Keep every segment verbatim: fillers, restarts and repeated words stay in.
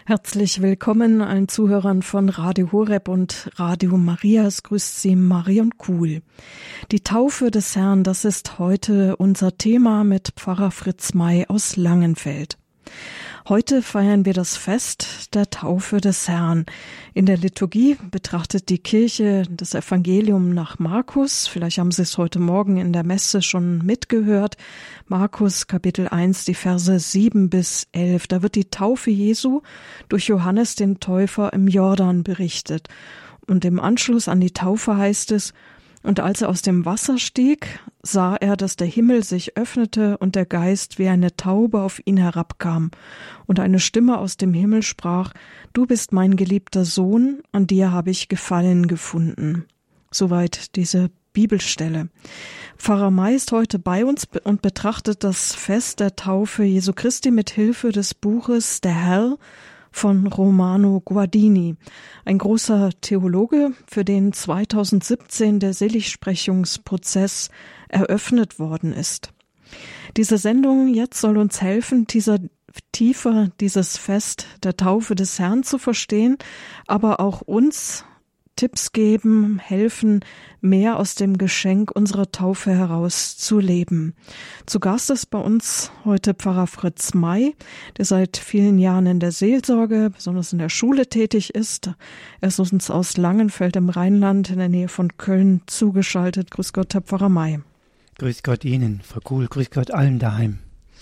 Herzlich willkommen allen Zuhörern von Radio Horeb und Radio Maria. Es grüßt Sie Marion Kuhl. Die Taufe des Herrn, das ist heute unser Thema mit Pfarrer Fritz May aus Langenfeld. Heute feiern wir das Fest der Taufe des Herrn. In der Liturgie betrachtet die Kirche das Evangelium nach Markus. Vielleicht haben Sie es heute Morgen in der Messe schon mitgehört. Markus Kapitel eins, die Verse sieben bis elf. Da wird die Taufe Jesu durch Johannes den Täufer im Jordan berichtet. Und im Anschluss an die Taufe heißt es: Und als er aus dem Wasser stieg, sah er, dass der Himmel sich öffnete und der Geist wie eine Taube auf ihn herabkam. Und eine Stimme aus dem Himmel sprach: Du bist mein geliebter Sohn, an dir habe ich Gefallen gefunden. Soweit diese Bibelstelle. Pfarrer May ist heute bei uns und betrachtet das Fest der Taufe Jesu Christi mit Hilfe des Buches Der Herr von Romano Guardini, ein großer Theologe, für den zweitausendsiebzehn der Seligsprechungsprozess eröffnet worden ist. Diese Sendung jetzt soll uns helfen, dieser, tiefer dieses Fest der Taufe des Herrn zu verstehen, aber auch uns Tipps geben, helfen, mehr aus dem Geschenk unserer Taufe heraus zu leben. Zu Gast ist bei uns heute Pfarrer Fritz May, der seit vielen Jahren in der Seelsorge, besonders in der Schule tätig ist. Er ist uns aus Langenfeld im Rheinland in der Nähe von Köln zugeschaltet. Grüß Gott, Herr Pfarrer May. Grüß Gott Ihnen, Frau Kuhl, grüß Gott allen daheim.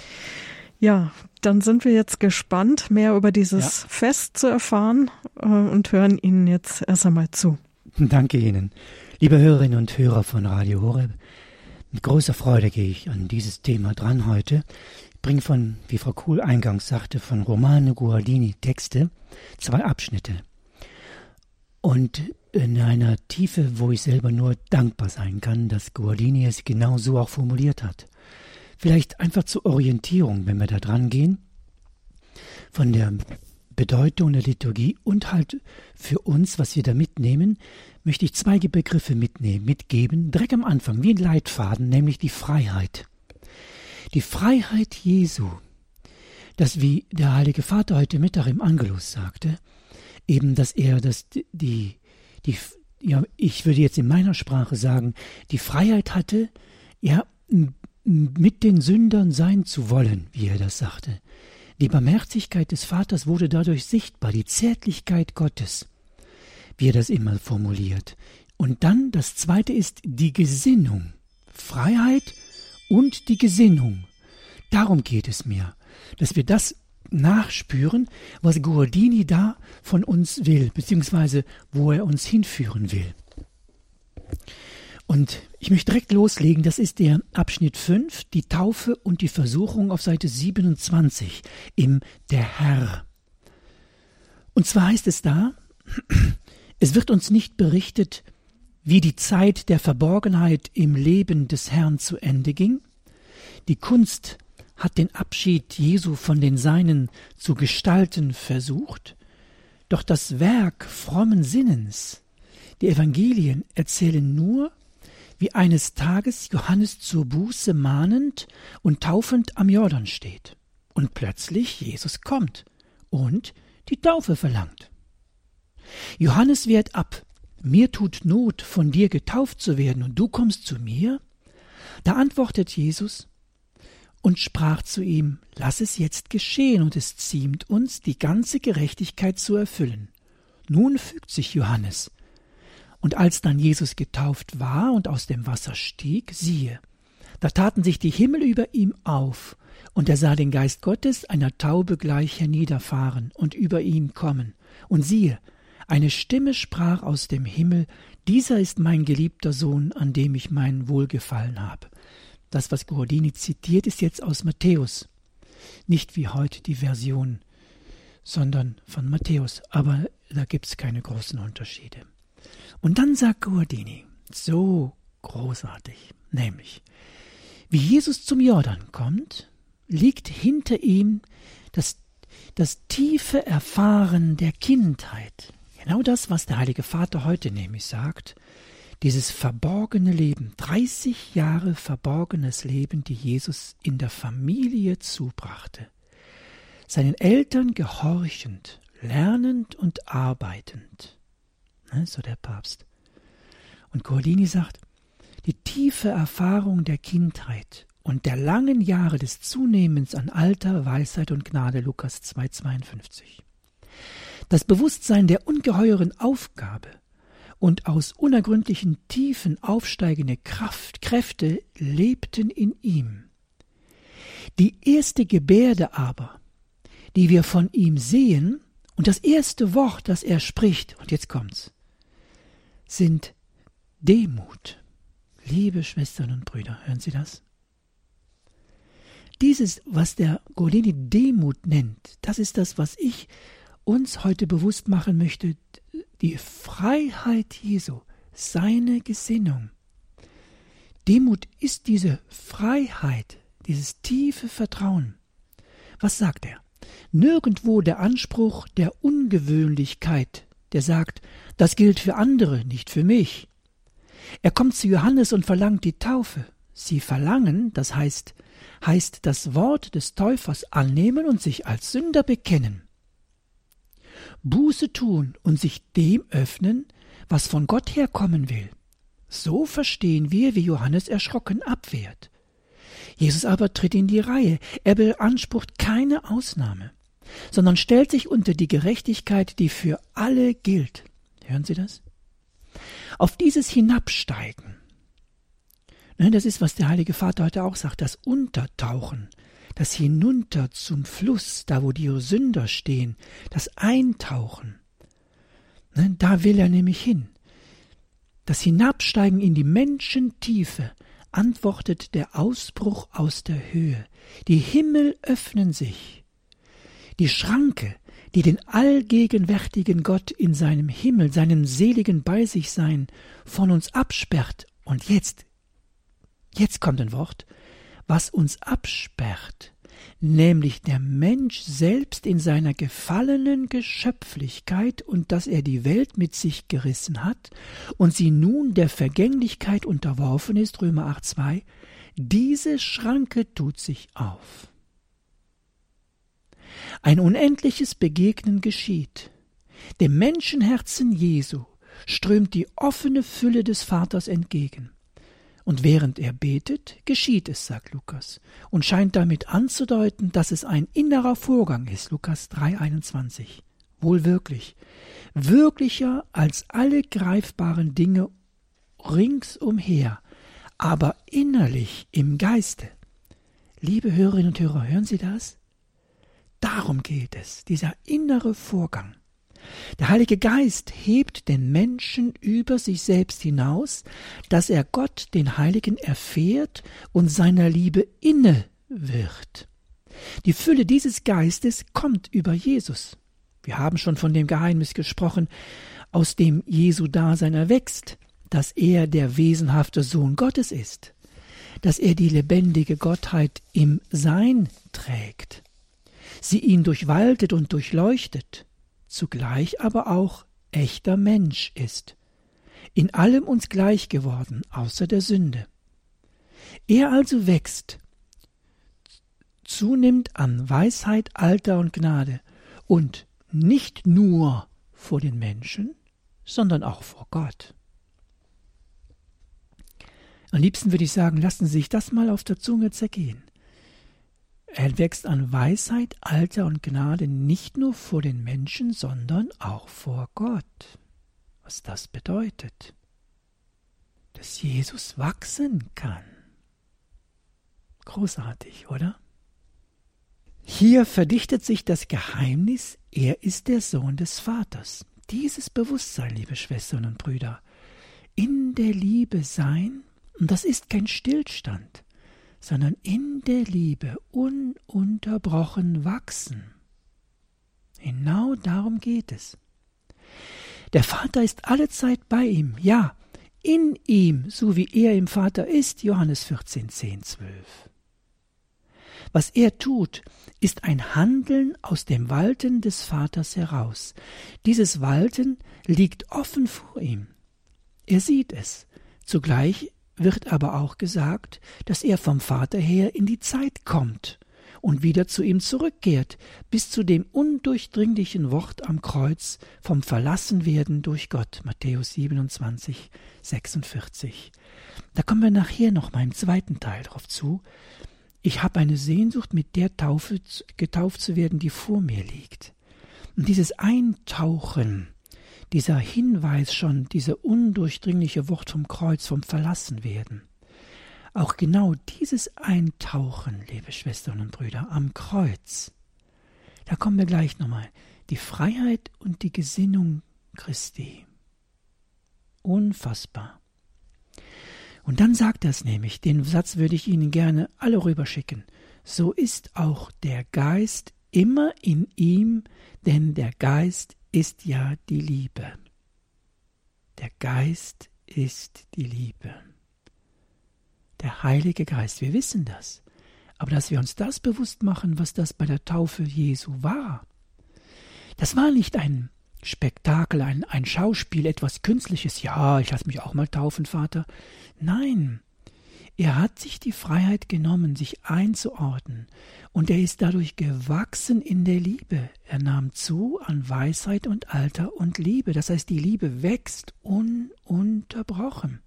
Ja, dann sind wir jetzt gespannt, mehr über dieses ja. Fest zu erfahren äh, und hören Ihnen jetzt erst einmal zu. Danke Ihnen. Liebe Hörerinnen und Hörer von Radio Horeb, mit großer Freude gehe ich an dieses Thema dran heute. Ich bringe von, wie Frau Kuhl eingangs sagte, von Romano Guardini Texte, zwei Abschnitte. Und in einer Tiefe, wo ich selber nur dankbar sein kann, dass Guardini es genau so auch formuliert hat. Vielleicht einfach zur Orientierung, wenn wir da dran gehen, von der Bedeutung der Liturgie und halt für uns, was wir da mitnehmen, möchte ich zwei Begriffe mitnehmen, mitgeben, direkt am Anfang, wie ein Leitfaden, nämlich die Freiheit. Die Freiheit Jesu, dass wie der Heilige Vater heute Mittag im Angelus sagte, eben, dass er das, die, die, ja, ich würde jetzt in meiner Sprache sagen, die Freiheit hatte, ja, mit den Sündern sein zu wollen, wie er das sagte. Die Barmherzigkeit des Vaters wurde dadurch sichtbar, die Zärtlichkeit Gottes, wie er das immer formuliert. Und dann das Zweite ist die Gesinnung. Freiheit und die Gesinnung. Darum geht es mir, dass wir das nachspüren, was Guardini da von uns will, beziehungsweise wo er uns hinführen will. Und ich möchte direkt loslegen, das ist der Abschnitt fünf, die Taufe und die Versuchung auf Seite siebenundzwanzig im Der Herr. Und zwar heißt es da, es wird uns nicht berichtet, wie die Zeit der Verborgenheit im Leben des Herrn zu Ende ging. Die Kunst hat den Abschied Jesu von den Seinen zu gestalten versucht, doch das Werk frommen Sinnens, die Evangelien erzählen nur, wie eines Tages Johannes zur Buße mahnend und taufend am Jordan steht und plötzlich Jesus kommt und die Taufe verlangt. Johannes wehrt ab: Mir tut Not, von dir getauft zu werden, und du kommst zu mir? Da antwortet Jesus und sprach zu ihm: Lass es jetzt geschehen, und es ziemt uns, die ganze Gerechtigkeit zu erfüllen. Nun fügt sich Johannes. Und als dann Jesus getauft war und aus dem Wasser stieg, siehe, da taten sich die Himmel über ihm auf, und er sah den Geist Gottes einer Taube gleich herniederfahren und über ihn kommen. Und siehe, eine Stimme sprach aus dem Himmel: Dieser ist mein geliebter Sohn, an dem ich mein Wohlgefallen habe. Das, was Guardini zitiert, ist jetzt aus Matthäus. Nicht wie heute die Version, sondern von Matthäus. Aber da gibt es keine großen Unterschiede. Und dann sagt Guardini, so großartig, nämlich, wie Jesus zum Jordan kommt, liegt hinter ihm das, das tiefe Erfahren der Kindheit. Genau das, was der Heilige Vater heute nämlich sagt, dieses verborgene Leben, dreißig Jahre verborgenes Leben, die Jesus in der Familie zubrachte. Seinen Eltern gehorchend, lernend und arbeitend. Ne, so der Papst. Und Guardini sagt, die tiefe Erfahrung der Kindheit und der langen Jahre des Zunehmens an Alter, Weisheit und Gnade, Lukas zwei zweiundfünfzig. Das Bewusstsein der ungeheuren Aufgabe und aus unergründlichen Tiefen aufsteigende Kraft, Kräfte lebten in ihm. Die erste Gebärde aber, die wir von ihm sehen, und das erste Wort, das er spricht, und jetzt kommt's, sind Demut. Liebe Schwestern und Brüder, hören Sie das? Dieses, was der Guardini Demut nennt, das ist das, was ich uns heute bewusst machen möchte, die Freiheit Jesu, seine Gesinnung. Demut ist diese Freiheit, dieses tiefe Vertrauen. Was sagt er? Nirgendwo der Anspruch der Ungewöhnlichkeit, der sagt, das gilt für andere, nicht für mich. Er kommt zu Johannes und verlangt die Taufe. Sie verlangen, das heißt, heißt das Wort des Täufers annehmen und sich als Sünder bekennen. Buße tun und sich dem öffnen, was von Gott herkommen will. So verstehen wir, wie Johannes erschrocken abwehrt. Jesus aber tritt in die Reihe. Er beansprucht keine Ausnahme, sondern stellt sich unter die Gerechtigkeit, die für alle gilt. Hören Sie das? Auf dieses Hinabsteigen, das ist, was der Heilige Vater heute auch sagt, das Untertauchen, das Hinunter zum Fluss, da wo die Sünder stehen, das Eintauchen, da will er nämlich hin. Das Hinabsteigen in die Menschentiefe antwortet der Ausbruch aus der Höhe. Die Himmel öffnen sich. Die Schranke, die den allgegenwärtigen Gott in seinem Himmel, seinem seligen Bei-sich-Sein von uns absperrt. Und jetzt, jetzt kommt ein Wort, was uns absperrt, nämlich der Mensch selbst in seiner gefallenen Geschöpflichkeit und dass er die Welt mit sich gerissen hat und sie nun der Vergänglichkeit unterworfen ist, Römer acht zwei, diese Schranke tut sich auf. Ein unendliches Begegnen geschieht. Dem Menschenherzen Jesu strömt die offene Fülle des Vaters entgegen. Und während er betet, geschieht es, sagt Lukas, und scheint damit anzudeuten, dass es ein innerer Vorgang ist, Lukas drei einundzwanzig. Wohl wirklich, wirklicher als alle greifbaren Dinge ringsumher, aber innerlich im Geiste. Liebe Hörerinnen und Hörer, hören Sie das? Darum geht es, dieser innere Vorgang. Der Heilige Geist hebt den Menschen über sich selbst hinaus, dass er Gott, den Heiligen, erfährt und seiner Liebe inne wird. Die Fülle dieses Geistes kommt über Jesus. Wir haben schon von dem Geheimnis gesprochen, aus dem Jesu Dasein erwächst, dass er der wesenhafte Sohn Gottes ist, dass er die lebendige Gottheit im Sein trägt, sie ihn durchwaltet und durchleuchtet, zugleich aber auch echter Mensch ist, in allem uns gleich geworden, außer der Sünde. Er also wächst, zunimmt an Weisheit, Alter und Gnade und nicht nur vor den Menschen, sondern auch vor Gott. Am liebsten würde ich sagen, lassen Sie sich das mal auf der Zunge zergehen. Er wächst an Weisheit, Alter und Gnade nicht nur vor den Menschen, sondern auch vor Gott. Was das bedeutet? Dass Jesus wachsen kann. Großartig, oder? Hier verdichtet sich das Geheimnis, er ist der Sohn des Vaters. Dieses Bewusstsein, liebe Schwestern und Brüder, in der Liebe sein, und das ist kein Stillstand, sondern in der Liebe ununterbrochen wachsen. Genau darum geht es. Der Vater ist allezeit bei ihm, ja, in ihm, so wie er im Vater ist, Johannes vierzehn, zehn, zwölf. Was er tut, ist ein Handeln aus dem Walten des Vaters heraus. Dieses Walten liegt offen vor ihm. Er sieht es. Zugleich wird aber auch gesagt, dass er vom Vater her in die Zeit kommt und wieder zu ihm zurückkehrt, bis zu dem undurchdringlichen Wort am Kreuz vom Verlassenwerden durch Gott, Matthäus siebenundzwanzig, sechsundvierzig. Da kommen wir nachher noch mal im zweiten Teil drauf zu. Ich habe eine Sehnsucht, mit der Taufe getauft zu werden, die vor mir liegt. Und dieses Eintauchen, dieser Hinweis schon, dieser undurchdringliche Wort vom Kreuz, vom Verlassenwerden, auch genau dieses Eintauchen, liebe Schwestern und Brüder, am Kreuz, da kommen wir gleich nochmal, die Freiheit und die Gesinnung Christi. Unfassbar. Und dann sagt er es nämlich, den Satz würde ich Ihnen gerne alle rüberschicken, so ist auch der Geist immer in ihm, denn der Geist ist ja die Liebe. Der Geist ist die Liebe. Der Heilige Geist, wir wissen das. Aber dass wir uns das bewusst machen, was das bei der Taufe Jesu war, das war nicht ein Spektakel, ein, ein Schauspiel, etwas Künstliches. Ja, ich lasse mich auch mal taufen, Vater. Nein, er hat sich die Freiheit genommen, sich einzuordnen. Und er ist dadurch gewachsen in der Liebe. Er nahm zu an Weisheit und Alter und Liebe. Das heißt, die Liebe wächst ununterbrochen.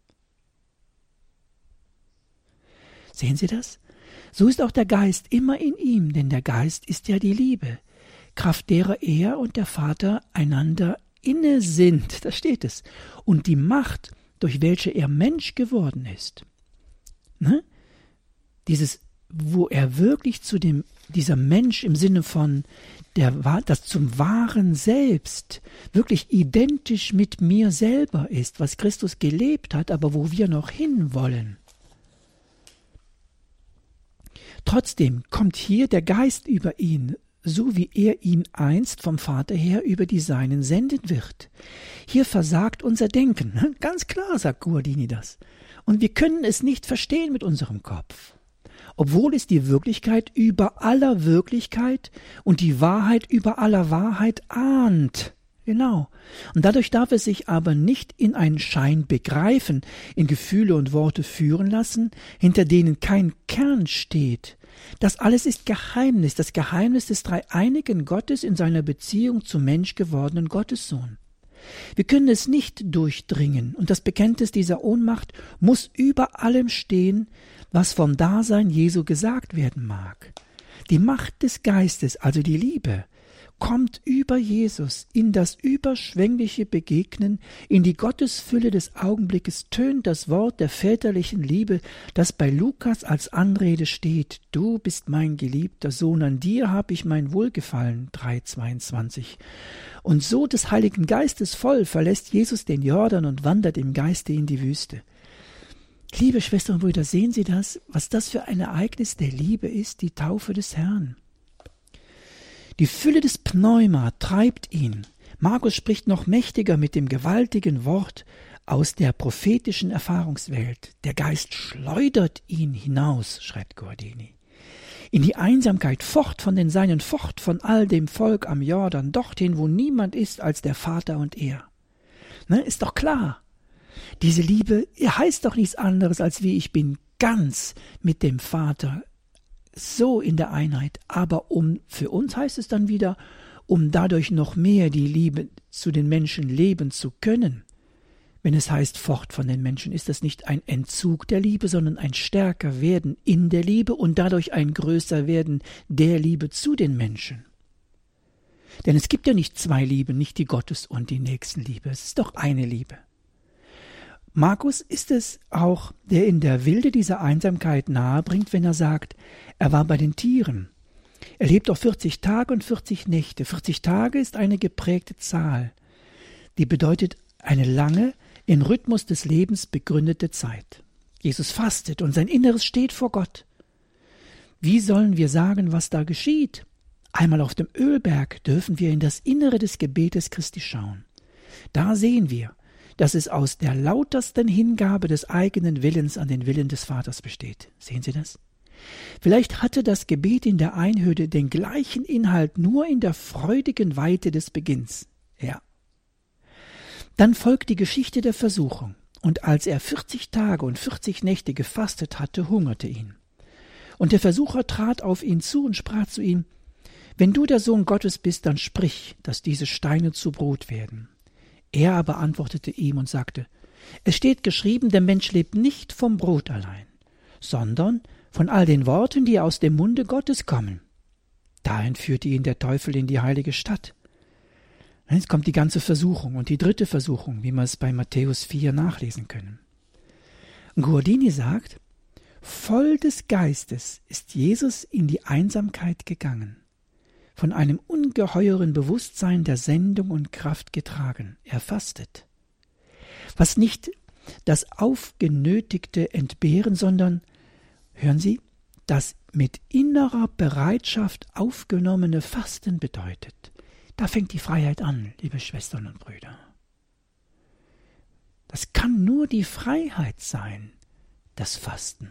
Sehen Sie das? So ist auch der Geist immer in ihm, denn der Geist ist ja die Liebe, kraft derer er und der Vater einander inne sind, da steht es, und die Macht, durch welche er Mensch geworden ist. Ne? Dieses, wo er wirklich zu dem, dieser Mensch im Sinne von, der, das zum wahren Selbst, wirklich identisch mit mir selber ist, was Christus gelebt hat, aber wo wir noch hinwollen. Trotzdem kommt hier der Geist über ihn, so wie er ihn einst vom Vater her über die Seinen senden wird. Hier versagt unser Denken. Ganz klar, sagt Guardini das. Und wir können es nicht verstehen mit unserem Kopf. Obwohl es die Wirklichkeit über aller Wirklichkeit und die Wahrheit über aller Wahrheit ahnt. Genau. Und dadurch darf es sich aber nicht in einen Schein begreifen, in Gefühle und Worte führen lassen, hinter denen kein Kern steht. Das alles ist Geheimnis, das Geheimnis des dreieinigen Gottes in seiner Beziehung zum menschgewordenen Gottessohn. Wir können es nicht durchdringen, und das Bekenntnis dieser Ohnmacht muss über allem stehen, was vom Dasein Jesu gesagt werden mag. Die Macht des Geistes, also die Liebe, kommt über Jesus in das überschwängliche Begegnen, in die Gottesfülle des Augenblickes tönt das Wort der väterlichen Liebe, das bei Lukas als Anrede steht. Du bist mein geliebter Sohn, an dir habe ich mein Wohlgefallen, drei zweiundzwanzig. Und so des Heiligen Geistes voll verlässt Jesus den Jordan und wandert im Geiste in die Wüste. Liebe Schwestern und Brüder, sehen Sie das, was das für ein Ereignis der Liebe ist, die Taufe des Herrn. Die Fülle des Pneuma treibt ihn. Markus spricht noch mächtiger mit dem gewaltigen Wort aus der prophetischen Erfahrungswelt. Der Geist schleudert ihn hinaus, schreibt Guardini, in die Einsamkeit, fort von den Seinen, fort von all dem Volk am Jordan, dorthin, wo niemand ist als der Vater und er. Ne, ist doch klar. Diese Liebe heißt doch nichts anderes, als wie ich bin ganz mit dem Vater so in der Einheit, aber um für uns heißt es dann wieder, um dadurch noch mehr die Liebe zu den Menschen leben zu können. Wenn es heißt, fort von den Menschen, ist das nicht ein Entzug der Liebe, sondern ein stärker werden in der Liebe und dadurch ein größer werden der Liebe zu den Menschen. Denn es gibt ja nicht zwei Lieben, nicht die Gottes- und die Nächstenliebe, es ist doch eine Liebe. Markus ist es auch, der in der Wilde dieser Einsamkeit nahebringt, wenn er sagt, er war bei den Tieren. Er lebt auf vierzig Tage und vierzig Nächte. vierzig Tage ist eine geprägte Zahl. Die bedeutet eine lange, im Rhythmus des Lebens begründete Zeit. Jesus fastet und sein Inneres steht vor Gott. Wie sollen wir sagen, was da geschieht? Einmal auf dem Ölberg dürfen wir in das Innere des Gebetes Christi schauen. Da sehen wir, dass es aus der lautersten Hingabe des eigenen Willens an den Willen des Vaters besteht. Sehen Sie das? Vielleicht hatte das Gebet in der Einöde den gleichen Inhalt, nur in der freudigen Weite des Beginns. Ja. Dann folgt die Geschichte der Versuchung. Und als er vierzig Tage und vierzig Nächte gefastet hatte, hungerte ihn. Und der Versucher trat auf ihn zu und sprach zu ihm: Wenn du der Sohn Gottes bist, dann sprich, dass diese Steine zu Brot werden. Er aber antwortete ihm und sagte: Es steht geschrieben, der Mensch lebt nicht vom Brot allein, sondern von all den Worten, die aus dem Munde Gottes kommen. Da entführte ihn der Teufel in die heilige Stadt. Jetzt kommt die ganze Versuchung und die dritte Versuchung, wie wir es bei Matthäus vier nachlesen können. Guardini sagt: Voll des Geistes ist Jesus in die Einsamkeit gegangen, von einem ungeheuren Bewusstsein der Sendung und Kraft getragen. Er fastet. Was nicht das aufgenötigte Entbehren, sondern, hören Sie, das mit innerer Bereitschaft aufgenommene Fasten bedeutet. Da fängt die Freiheit an, liebe Schwestern und Brüder. Das kann nur die Freiheit sein, das Fasten.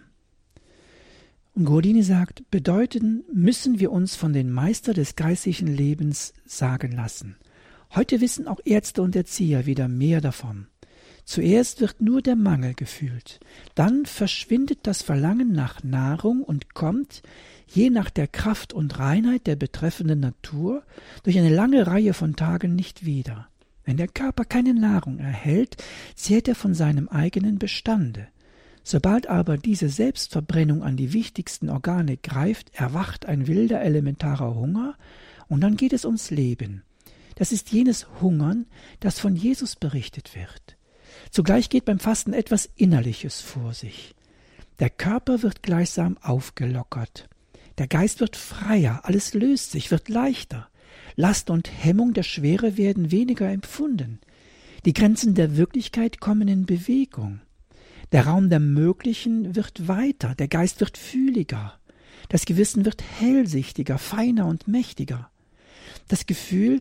Und Guardini sagt, bedeuten müssen wir uns von den Meister des geistlichen Lebens sagen lassen. Heute wissen auch Ärzte und Erzieher wieder mehr davon. Zuerst wird nur der Mangel gefühlt, dann verschwindet das Verlangen nach Nahrung und kommt, je nach der Kraft und Reinheit der betreffenden Natur, durch eine lange Reihe von Tagen nicht wieder. Wenn der Körper keine Nahrung erhält, zehrt er von seinem eigenen Bestande. Sobald aber diese Selbstverbrennung an die wichtigsten Organe greift, erwacht ein wilder elementarer Hunger, und dann geht es ums Leben. Das ist jenes Hungern, das von Jesus berichtet wird. Zugleich geht beim Fasten etwas Innerliches vor sich. Der Körper wird gleichsam aufgelockert. Der Geist wird freier, alles löst sich, wird leichter. Last und Hemmung der Schwere werden weniger empfunden. Die Grenzen der Wirklichkeit kommen in Bewegung. Der Raum der Möglichen wird weiter, der Geist wird fühliger. Das Gewissen wird hellsichtiger, feiner und mächtiger. Das Gefühl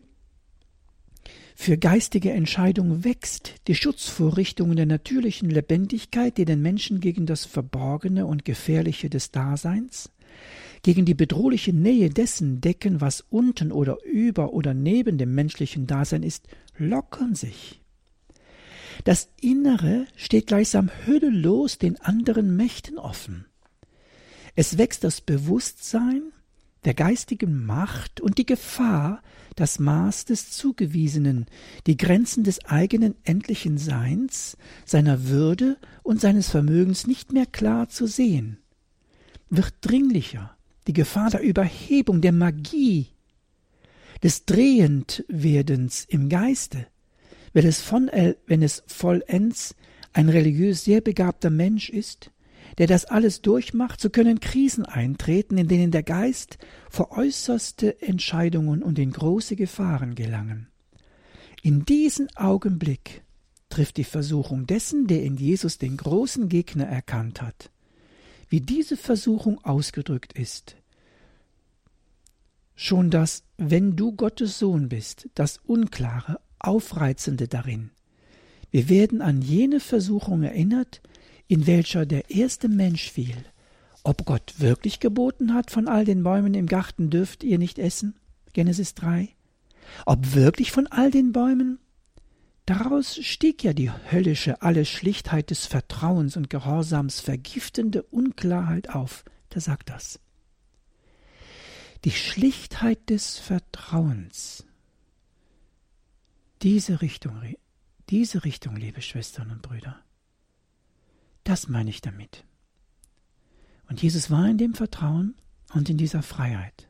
für geistige Entscheidung wächst, die Schutzvorrichtungen der natürlichen Lebendigkeit, die den Menschen gegen das Verborgene und Gefährliche des Daseins, gegen die bedrohliche Nähe dessen decken, was unten oder über oder neben dem menschlichen Dasein ist, lockern sich. Das Innere steht gleichsam hüllelos den anderen Mächten offen. Es wächst das Bewusstsein der geistigen Macht und die Gefahr, das Maß des Zugewiesenen, die Grenzen des eigenen endlichen Seins, seiner Würde und seines Vermögens nicht mehr klar zu sehen, wird dringlicher, die Gefahr der Überhebung, der Magie, des Drehendwerdens im Geiste, wenn es, von, wenn es vollends ein religiös sehr begabter Mensch ist, der das alles durchmacht, so können Krisen eintreten, in denen der Geist vor äußerste Entscheidungen und in große Gefahren gelangen. In diesen Augenblick trifft die Versuchung dessen, der in Jesus den großen Gegner erkannt hat. Wie diese Versuchung ausgedrückt ist: Schon das „Wenn du Gottes Sohn bist“, das Unklare, Aufreizende darin. Wir werden an jene Versuchung erinnert, in welcher der erste Mensch fiel. Ob Gott wirklich geboten hat, von all den Bäumen im Garten dürft ihr nicht essen, Genesis drei. Ob wirklich von all den Bäumen? Daraus stieg ja die höllische, alle Schlichtheit des Vertrauens und Gehorsams vergiftende Unklarheit auf. Da sagt das. Die Schlichtheit des Vertrauens. Diese Richtung, diese Richtung, liebe Schwestern und Brüder. Das meine ich damit. Und Jesus war in dem Vertrauen und in dieser Freiheit.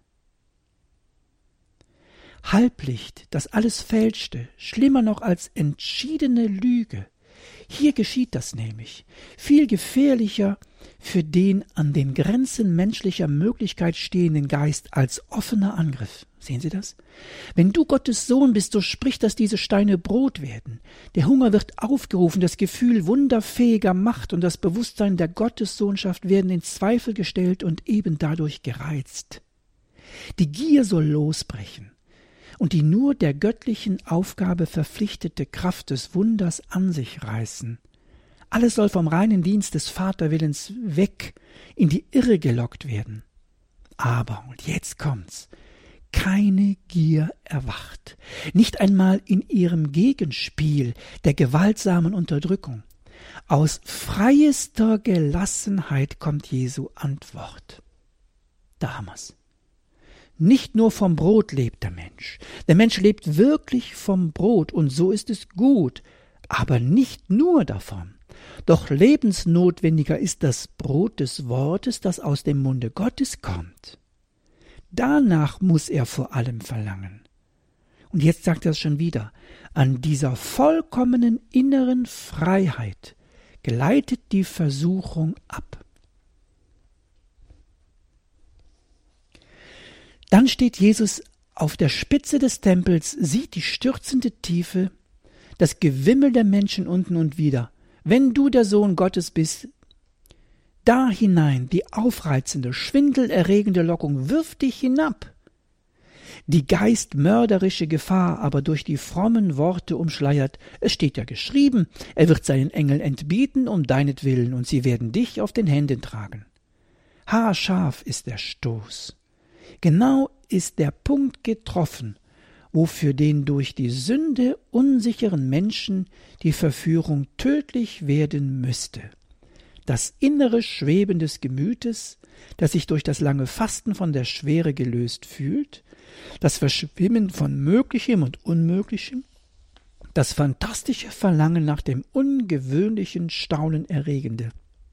Halblicht, das alles fälschte, schlimmer noch als entschiedene Lüge. Hier geschieht das nämlich, viel gefährlicher für den an den Grenzen menschlicher Möglichkeit stehenden Geist als offener Angriff. Sehen Sie das? Wenn du Gottes Sohn bist, so sprich, dass diese Steine Brot werden. Der Hunger wird aufgerufen, das Gefühl wunderfähiger Macht und das Bewusstsein der Gottessohnschaft werden in Zweifel gestellt und eben dadurch gereizt. Die Gier soll losbrechen und die nur der göttlichen Aufgabe verpflichtete Kraft des Wunders an sich reißen. Alles soll vom reinen Dienst des Vaterwillens weg in die Irre gelockt werden. Aber, und jetzt kommt's, keine Gier erwacht, nicht einmal in ihrem Gegenspiel der gewaltsamen Unterdrückung. Aus freiester Gelassenheit kommt Jesu Antwort. Da haben wir's. Nicht nur vom Brot lebt der Mensch. Der Mensch lebt wirklich vom Brot, und so ist es gut, aber nicht nur davon. Doch lebensnotwendiger ist das Brot des Wortes, das aus dem Munde Gottes kommt. Danach muss er vor allem verlangen. Und jetzt sagt er es schon wieder. An dieser vollkommenen inneren Freiheit gleitet die Versuchung ab. Dann steht Jesus auf der Spitze des Tempels, sieht die stürzende Tiefe, das Gewimmel der Menschen unten und wieder. Wenn du der Sohn Gottes bist, da hinein die aufreizende, schwindelerregende Lockung, wirf dich hinab. Die geistmörderische Gefahr aber durch die frommen Worte umschleiert. Es steht ja geschrieben, er wird seinen Engeln entbieten um deinetwillen, und sie werden dich auf den Händen tragen. Haarscharf ist der Stoß. Genau ist der Punkt getroffen, wo für den durch die Sünde unsicheren Menschen die Verführung tödlich werden müsste. Das innere Schweben des Gemütes, das sich durch das lange Fasten von der Schwere gelöst fühlt, das Verschwimmen von Möglichem und Unmöglichem, das fantastische Verlangen nach dem ungewöhnlichen, Staunenerregende.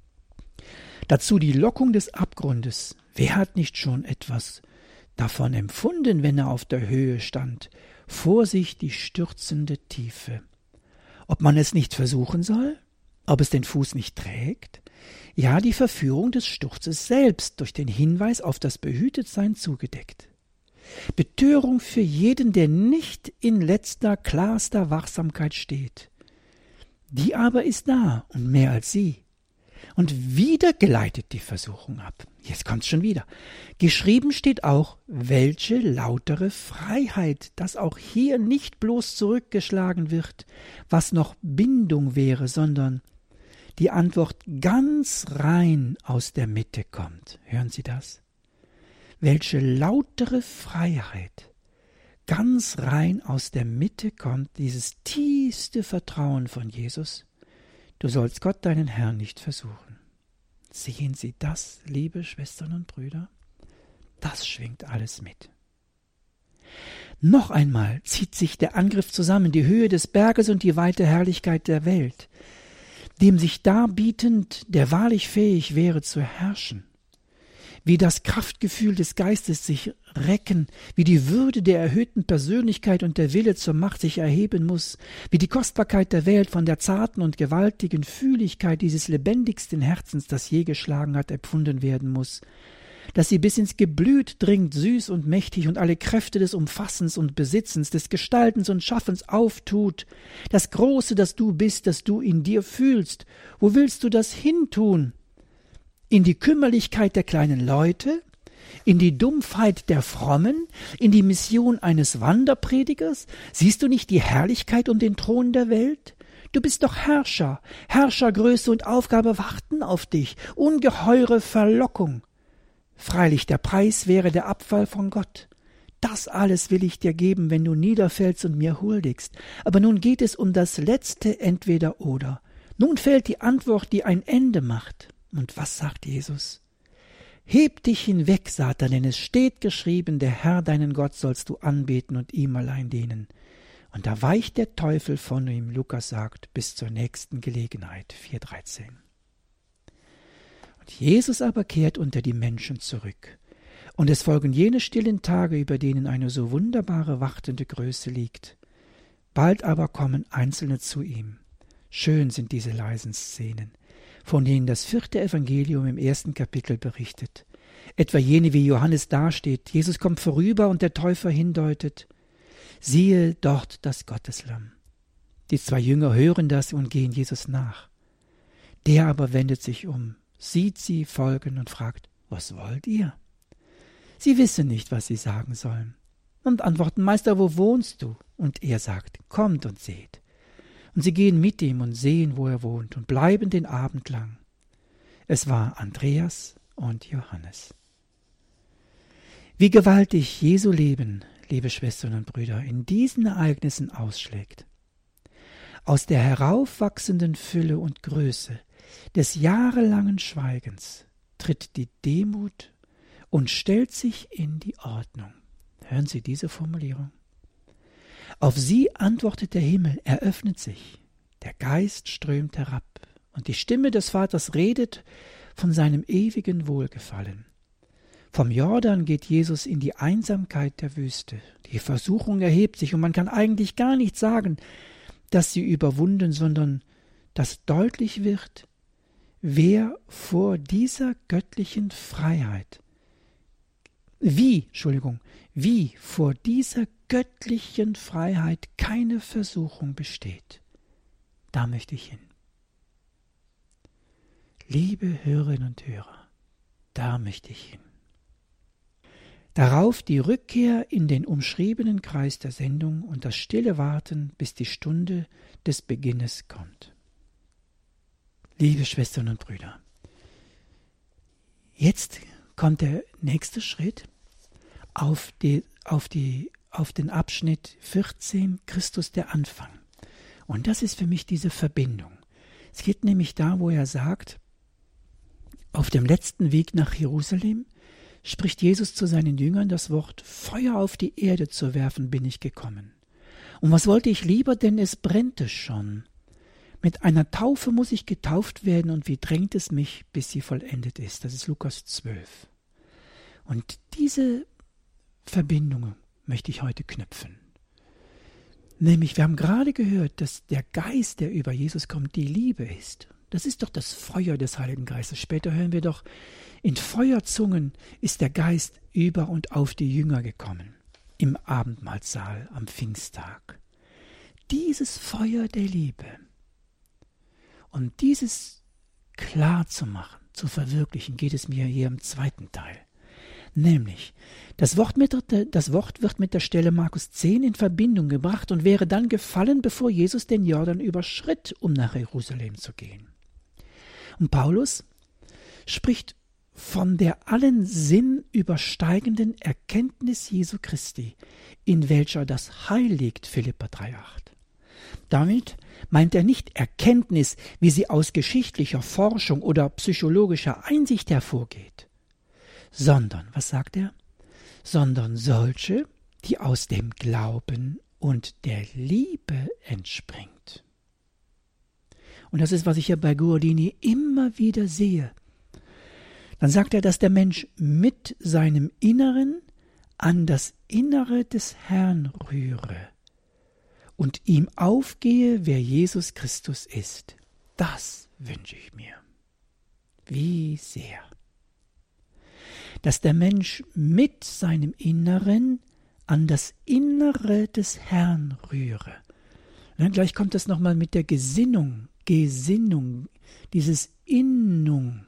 Dazu die Lockung des Abgrundes. Wer hat nicht schon etwas davon empfunden, wenn er auf der Höhe stand? Vor sich die stürzende Tiefe. Ob man es nicht versuchen soll? Ob es den Fuß nicht trägt? Ja, die Verführung des Sturzes selbst, durch den Hinweis auf das Behütetsein zugedeckt. Betörung für jeden, der nicht in letzter, klarster Wachsamkeit steht. Die aber ist da und mehr als sie. Und wieder gleitet die Versuchung ab. Jetzt kommt's schon wieder. Geschrieben steht auch, welche lautere Freiheit, dass auch hier nicht bloß zurückgeschlagen wird, was noch Bindung wäre, sondern die Antwort ganz rein aus der Mitte kommt. Hören Sie das? Welche lautere Freiheit ganz rein aus der Mitte kommt, dieses tiefste Vertrauen von Jesus. Du sollst Gott, deinen Herrn, nicht versuchen. Sehen Sie das, liebe Schwestern und Brüder? Das schwingt alles mit. Noch einmal zieht sich der Angriff zusammen, die Höhe des Berges und die weite Herrlichkeit der Welt, dem sich darbietend, der wahrlich fähig wäre zu herrschen. Wie das Kraftgefühl des Geistes sich recken, wie die Würde der erhöhten Persönlichkeit und der Wille zur Macht sich erheben muss, wie die Kostbarkeit der Welt von der zarten und gewaltigen Fühligkeit dieses lebendigsten Herzens, das je geschlagen hat, empfunden werden muss, dass sie bis ins Geblüt dringt, süß und mächtig und alle Kräfte des Umfassens und Besitzens, des Gestaltens und Schaffens auftut, das Große, das du bist, das du in dir fühlst. Wo willst du das hintun? In die Kümmerlichkeit der kleinen Leute, in die Dumpfheit der Frommen, in die Mission eines Wanderpredigers? Siehst du nicht die Herrlichkeit um den Thron der Welt? Du bist doch Herrscher. Herrschergröße und Aufgabe warten auf dich. Ungeheure Verlockung. Freilich, der Preis wäre der Abfall von Gott. Das alles will ich dir geben, wenn du niederfällst und mir huldigst. Aber nun geht es um das letzte Entweder-Oder. Nun fällt die Antwort, die ein Ende macht. Und was sagt Jesus? Heb dich hinweg, Satan, denn es steht geschrieben, der Herr, deinen Gott, sollst du anbeten und ihm allein dienen. Und da weicht der Teufel von ihm, Lukas sagt, bis zur nächsten Gelegenheit, vier dreizehn. Und Jesus aber kehrt unter die Menschen zurück. Und es folgen jene stillen Tage, über denen eine so wunderbare, wartende Größe liegt. Bald aber kommen Einzelne zu ihm. Schön sind diese leisen Szenen, von denen das vierte Evangelium im ersten Kapitel berichtet. Etwa jene, wie Johannes dasteht. Jesus kommt vorüber und der Täufer hindeutet. Siehe dort das Gotteslamm. Die zwei Jünger hören das und gehen Jesus nach. Der aber wendet sich um, sieht sie folgen und fragt, was wollt ihr? Sie wissen nicht, was sie sagen sollen. Und antworten, Meister, wo wohnst du? Und er sagt, kommt und seht. Und sie gehen mit ihm und sehen, wo er wohnt, und bleiben den Abend lang. Es war Andreas und Johannes. Wie gewaltig Jesu Leben, liebe Schwestern und Brüder, in diesen Ereignissen ausschlägt. Aus der heraufwachsenden Fülle und Größe des jahrelangen Schweigens tritt die Demut und stellt sich in die Ordnung. Hören Sie diese Formulierung? Auf sie antwortet der Himmel, er öffnet sich, der Geist strömt herab und die Stimme des Vaters redet von seinem ewigen Wohlgefallen. Vom Jordan geht Jesus in die Einsamkeit der Wüste. Die Versuchung erhebt sich und man kann eigentlich gar nicht sagen, dass sie überwunden, sondern dass deutlich wird, wer vor dieser göttlichen Freiheit, wie, Entschuldigung, wie vor dieser göttlichen Freiheit keine Versuchung besteht. Da möchte ich hin. Liebe Hörerinnen und Hörer, da möchte ich hin. Darauf die Rückkehr in den umschriebenen Kreis der Sendung und das stille Warten, bis die Stunde des Beginnes kommt. Liebe Schwestern und Brüder, jetzt kommt der nächste Schritt auf, die, auf, die, auf den Abschnitt vierzehn, Christus der Anfang. Und das ist für mich diese Verbindung. Es geht nämlich da, wo er sagt, auf dem letzten Weg nach Jerusalem spricht Jesus zu seinen Jüngern das Wort, Feuer auf die Erde zu werfen bin ich gekommen. Und was wollte ich lieber, denn es brennte schon. Mit einer Taufe muss ich getauft werden und wie drängt es mich, bis sie vollendet ist. Das ist Lukas zwölf. Und diese Verbindung möchte ich heute knüpfen. Nämlich, wir haben gerade gehört, dass der Geist, der über Jesus kommt, die Liebe ist. Das ist doch das Feuer des Heiligen Geistes. Später hören wir doch, in Feuerzungen ist der Geist über und auf die Jünger gekommen, im Abendmahlsaal am Pfingsttag. Dieses Feuer der Liebe und dieses klar zu machen, zu verwirklichen, geht es mir hier im zweiten Teil. Nämlich, das Wort, mit der, das Wort wird mit der Stelle Markus zehn in Verbindung gebracht und wäre dann gefallen, bevor Jesus den Jordan überschritt, um nach Jerusalem zu gehen. Und Paulus spricht von der allen Sinn übersteigenden Erkenntnis Jesu Christi, in welcher das Heil liegt, Philipper drei acht. Damit meint er nicht Erkenntnis, wie sie aus geschichtlicher Forschung oder psychologischer Einsicht hervorgeht, sondern, was sagt er? Sondern solche, die aus dem Glauben und der Liebe entspringt. Und das ist, was ich ja bei Guardini immer wieder sehe. Dann sagt er, dass der Mensch mit seinem Inneren an das Innere des Herrn rühre und ihm aufgehe, wer Jesus Christus ist. Das wünsche ich mir. Wie sehr. Dass der Mensch mit seinem Inneren an das Innere des Herrn rühre. Ja, gleich kommt es nochmal mit der Gesinnung, Gesinnung, dieses Innung.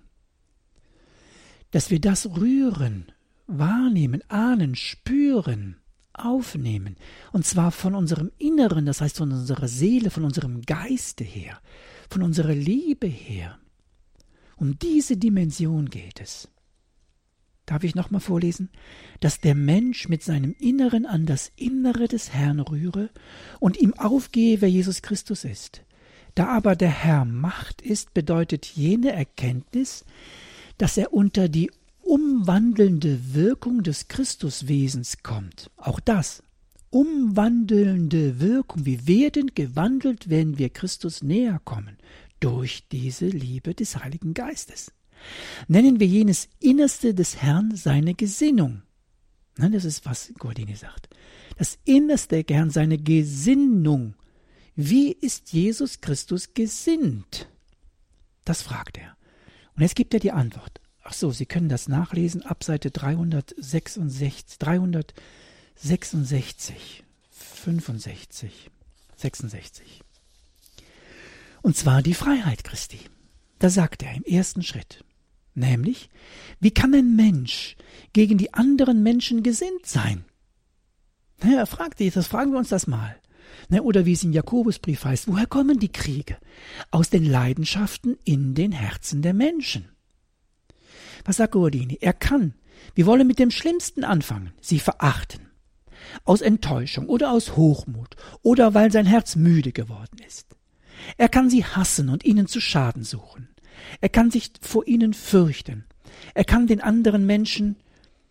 Dass wir das rühren, wahrnehmen, ahnen, spüren, aufnehmen. Und zwar von unserem Inneren, das heißt von unserer Seele, von unserem Geiste her, von unserer Liebe her. Um diese Dimension geht es. Darf ich nochmal vorlesen? Dass der Mensch mit seinem Inneren an das Innere des Herrn rühre und ihm aufgehe, wer Jesus Christus ist. Da aber der Herr Macht ist, bedeutet jene Erkenntnis, dass er unter die umwandelnde Wirkung des Christuswesens kommt. Auch das, umwandelnde Wirkung. Wir werden gewandelt, wenn wir Christus näher kommen, durch diese Liebe des Heiligen Geistes. Nennen wir jenes Innerste des Herrn seine Gesinnung. Das ist, was Guardini sagt. Das Innerste Herrn seine Gesinnung. Wie ist Jesus Christus gesinnt? Das fragt er. Und jetzt gibt er die Antwort. Ach so, Sie können das nachlesen ab Seite dreihundertsechsundsechzig, dreihundertsechsundsechzig, fünfundsechzig, sechsundsechzig. Und zwar die Freiheit Christi. Da sagt er im ersten Schritt, nämlich, wie kann ein Mensch gegen die anderen Menschen gesinnt sein? Na, er fragt sich, das fragen wir uns das mal. Na, oder wie es im Jakobusbrief heißt, woher kommen die Kriege? Aus den Leidenschaften in den Herzen der Menschen. Was sagt Guardini? Er kann, wir wollen mit dem Schlimmsten anfangen, sie verachten. Aus Enttäuschung oder aus Hochmut oder weil sein Herz müde geworden ist. Er kann sie hassen und ihnen zu Schaden suchen. Er kann sich vor ihnen fürchten. Er kann den anderen Menschen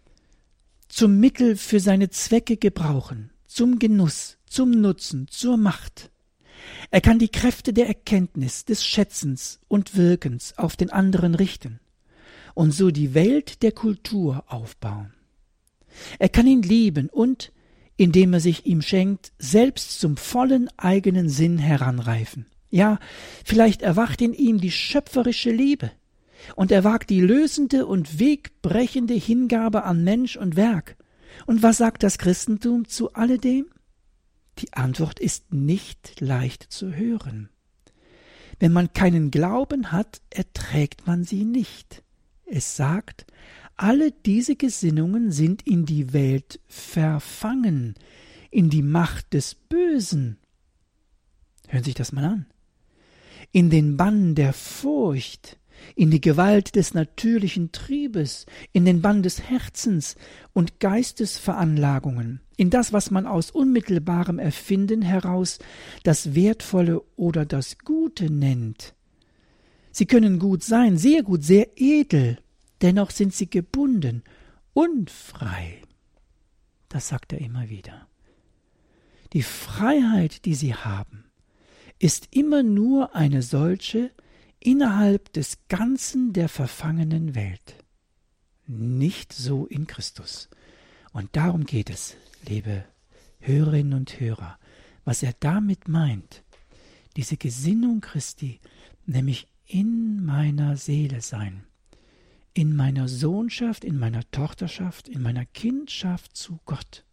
zum Mittel für seine Zwecke gebrauchen, zum Genuss, zum Nutzen, zur Macht. Er kann die Kräfte der Erkenntnis, des Schätzens und Wirkens auf den anderen richten und so die Welt der Kultur aufbauen. Er kann ihn lieben und, indem er sich ihm schenkt, selbst zum vollen eigenen Sinn heranreifen. Ja, vielleicht erwacht in ihm die schöpferische Liebe und er wagt die lösende und wegbrechende Hingabe an Mensch und Werk. Und was sagt das Christentum zu alledem? Die Antwort ist nicht leicht zu hören. Wenn man keinen Glauben hat, erträgt man sie nicht. Es sagt, alle diese Gesinnungen sind in die Welt verfangen, in die Macht des Bösen. Hören Sie sich das mal an. In den Bann der Furcht, in die Gewalt des natürlichen Triebes, in den Bann des Herzens und Geistesveranlagungen, in das, was man aus unmittelbarem Erfinden heraus das Wertvolle oder das Gute nennt. Sie können gut sein, sehr gut, sehr edel, dennoch sind sie gebunden, unfrei. Das sagt er immer wieder. Die Freiheit, die sie haben, ist immer nur eine solche innerhalb des Ganzen der verfangenen Welt. Nicht so in Christus. Und darum geht es, liebe Hörerinnen und Hörer, was er damit meint. Diese Gesinnung Christi, nämlich in meiner Seele sein, in meiner Sohnschaft, in meiner Tochterschaft, in meiner Kindschaft zu Gott.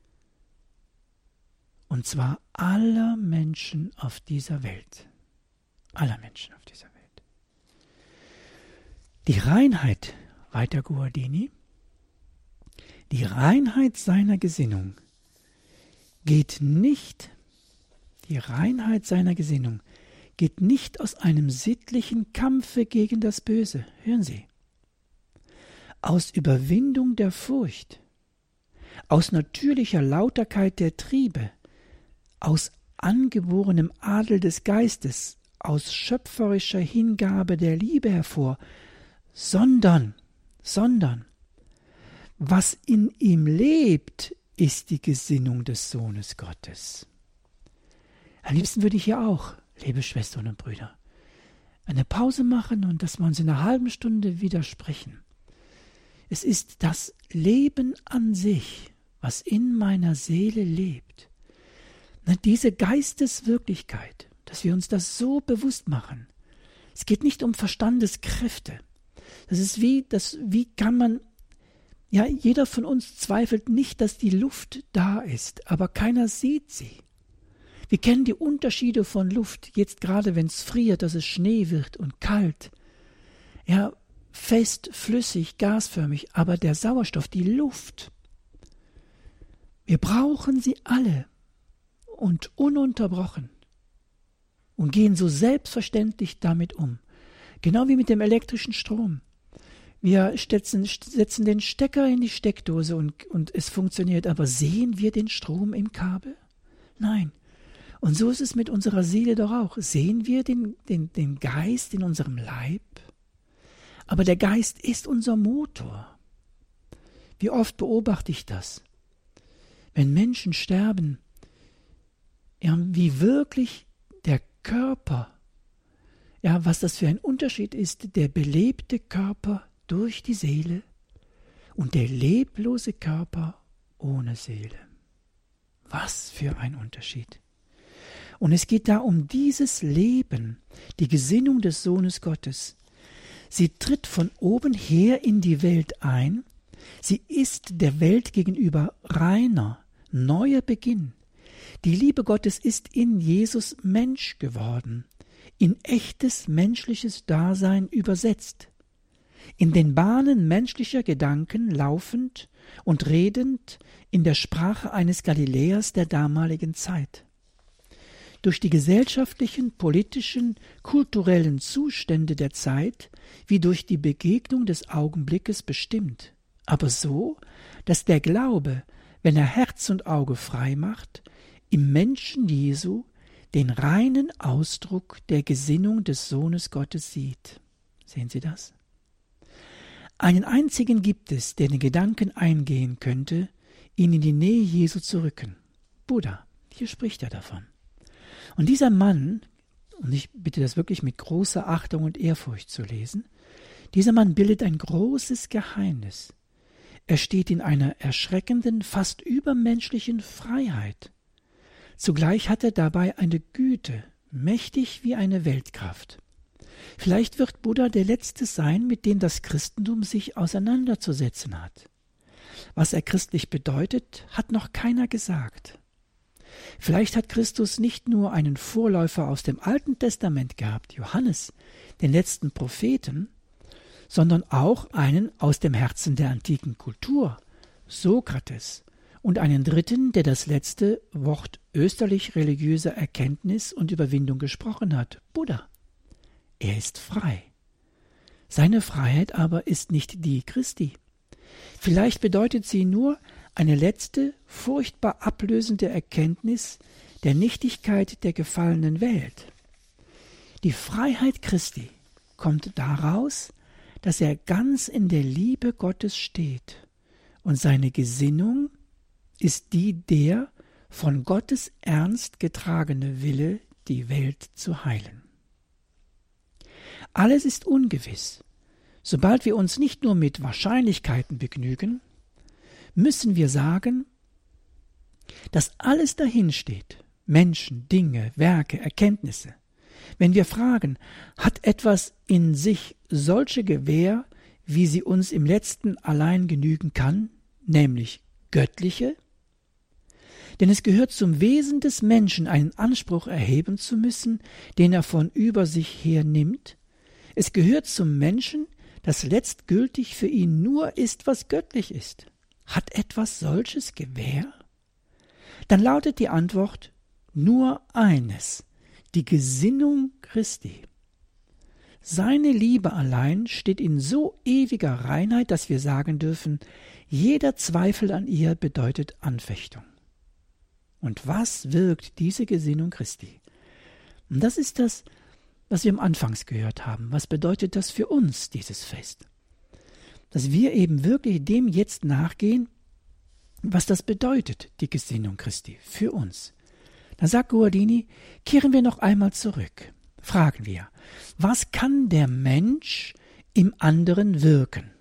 Und zwar aller Menschen auf dieser Welt. Aller Menschen auf dieser Welt. Die Reinheit, weiter Guardini, die Reinheit seiner Gesinnung geht nicht, die Reinheit seiner Gesinnung geht nicht aus einem sittlichen Kampfe gegen das Böse, hören Sie, aus Überwindung der Furcht, aus natürlicher Lauterkeit der Triebe, aus angeborenem Adel des Geistes, aus schöpferischer Hingabe der Liebe hervor, sondern, sondern, was in ihm lebt, ist die Gesinnung des Sohnes Gottes. Am liebsten würde ich hier auch, liebe Schwestern und Brüder, eine Pause machen und dass wir uns in einer halben Stunde wieder sprechen. Es ist das Leben an sich, was in meiner Seele lebt. Diese Geisteswirklichkeit, dass wir uns das so bewusst machen. Es geht nicht um Verstandeskräfte. Das ist wie, das, wie kann man, ja, jeder von uns zweifelt nicht, dass die Luft da ist, aber keiner sieht sie. Wir kennen die Unterschiede von Luft, jetzt gerade wenn es friert, dass es Schnee wird und kalt. Ja, fest, flüssig, gasförmig, aber der Sauerstoff, die Luft, wir brauchen sie alle und ununterbrochen und gehen so selbstverständlich damit um. Genau wie mit dem elektrischen Strom. Wir setzen, setzen den Stecker in die Steckdose und, und es funktioniert, aber sehen wir den Strom im Kabel? Nein. Und so ist es mit unserer Seele doch auch. Sehen wir den, den, den Geist in unserem Leib? Aber der Geist ist unser Motor. Wie oft beobachte ich das? Wenn Menschen sterben, ja, wie wirklich der Körper, ja, was das für ein Unterschied ist, der belebte Körper durch die Seele und der leblose Körper ohne Seele. Was für ein Unterschied. Und es geht da um dieses Leben, die Gesinnung des Sohnes Gottes. Sie tritt von oben her in die Welt ein. Sie ist der Welt gegenüber reiner, neuer Beginn. Die Liebe Gottes ist in Jesus Mensch geworden, in echtes menschliches Dasein übersetzt, in den Bahnen menschlicher Gedanken laufend und redend in der Sprache eines Galiläers der damaligen Zeit. Durch die gesellschaftlichen, politischen, kulturellen Zustände der Zeit wie durch die Begegnung des Augenblickes bestimmt, aber so, dass der Glaube, wenn er Herz und Auge frei macht, im Menschen Jesu den reinen Ausdruck der Gesinnung des Sohnes Gottes sieht. Sehen Sie das? Einen einzigen gibt es, der den Gedanken eingehen könnte, ihn in die Nähe Jesu zu rücken. Buddha, hier spricht er davon. Und dieser Mann, und ich bitte das wirklich mit großer Achtung und Ehrfurcht zu lesen, dieser Mann bildet ein großes Geheimnis. Er steht in einer erschreckenden, fast übermenschlichen Freiheit. Zugleich hat er dabei eine Güte, mächtig wie eine Weltkraft. Vielleicht wird Buddha der Letzte sein, mit dem das Christentum sich auseinanderzusetzen hat. Was er christlich bedeutet, hat noch keiner gesagt. Vielleicht hat Christus nicht nur einen Vorläufer aus dem Alten Testament gehabt, Johannes, den letzten Propheten, sondern auch einen aus dem Herzen der antiken Kultur, Sokrates, und einen dritten, der das letzte Wort österlich-religiöser Erkenntnis und Überwindung gesprochen hat, Buddha. Er ist frei. Seine Freiheit aber ist nicht die Christi. Vielleicht bedeutet sie nur eine letzte, furchtbar ablösende Erkenntnis der Nichtigkeit der gefallenen Welt. Die Freiheit Christi kommt daraus, dass er ganz in der Liebe Gottes steht, und seine Gesinnung ist die der von Gottes Ernst getragene Wille, die Welt zu heilen. Alles ist ungewiss. Sobald wir uns nicht nur mit Wahrscheinlichkeiten begnügen, müssen wir sagen, dass alles dahinsteht, Menschen, Dinge, Werke, Erkenntnisse. Wenn wir fragen, hat etwas in sich solche Gewähr, wie sie uns im Letzten allein genügen kann, nämlich göttliche? Denn es gehört zum Wesen des Menschen, einen Anspruch erheben zu müssen, den er von über sich her nimmt. Es gehört zum Menschen, dass letztgültig für ihn nur ist, was göttlich ist. Hat etwas solches Gewähr? Dann lautet die Antwort nur eines: die Gesinnung Christi. Seine Liebe allein steht in so ewiger Reinheit, dass wir sagen dürfen, jeder Zweifel an ihr bedeutet Anfechtung. Und was wirkt diese Gesinnung Christi? Und das ist das, was wir am Anfangs gehört haben. Was bedeutet das für uns, dieses Fest? Dass wir eben wirklich dem jetzt nachgehen, was das bedeutet, die Gesinnung Christi, für uns. Dann sagt Guardini, kehren wir noch einmal zurück. Fragen wir, was kann der Mensch im anderen wirken?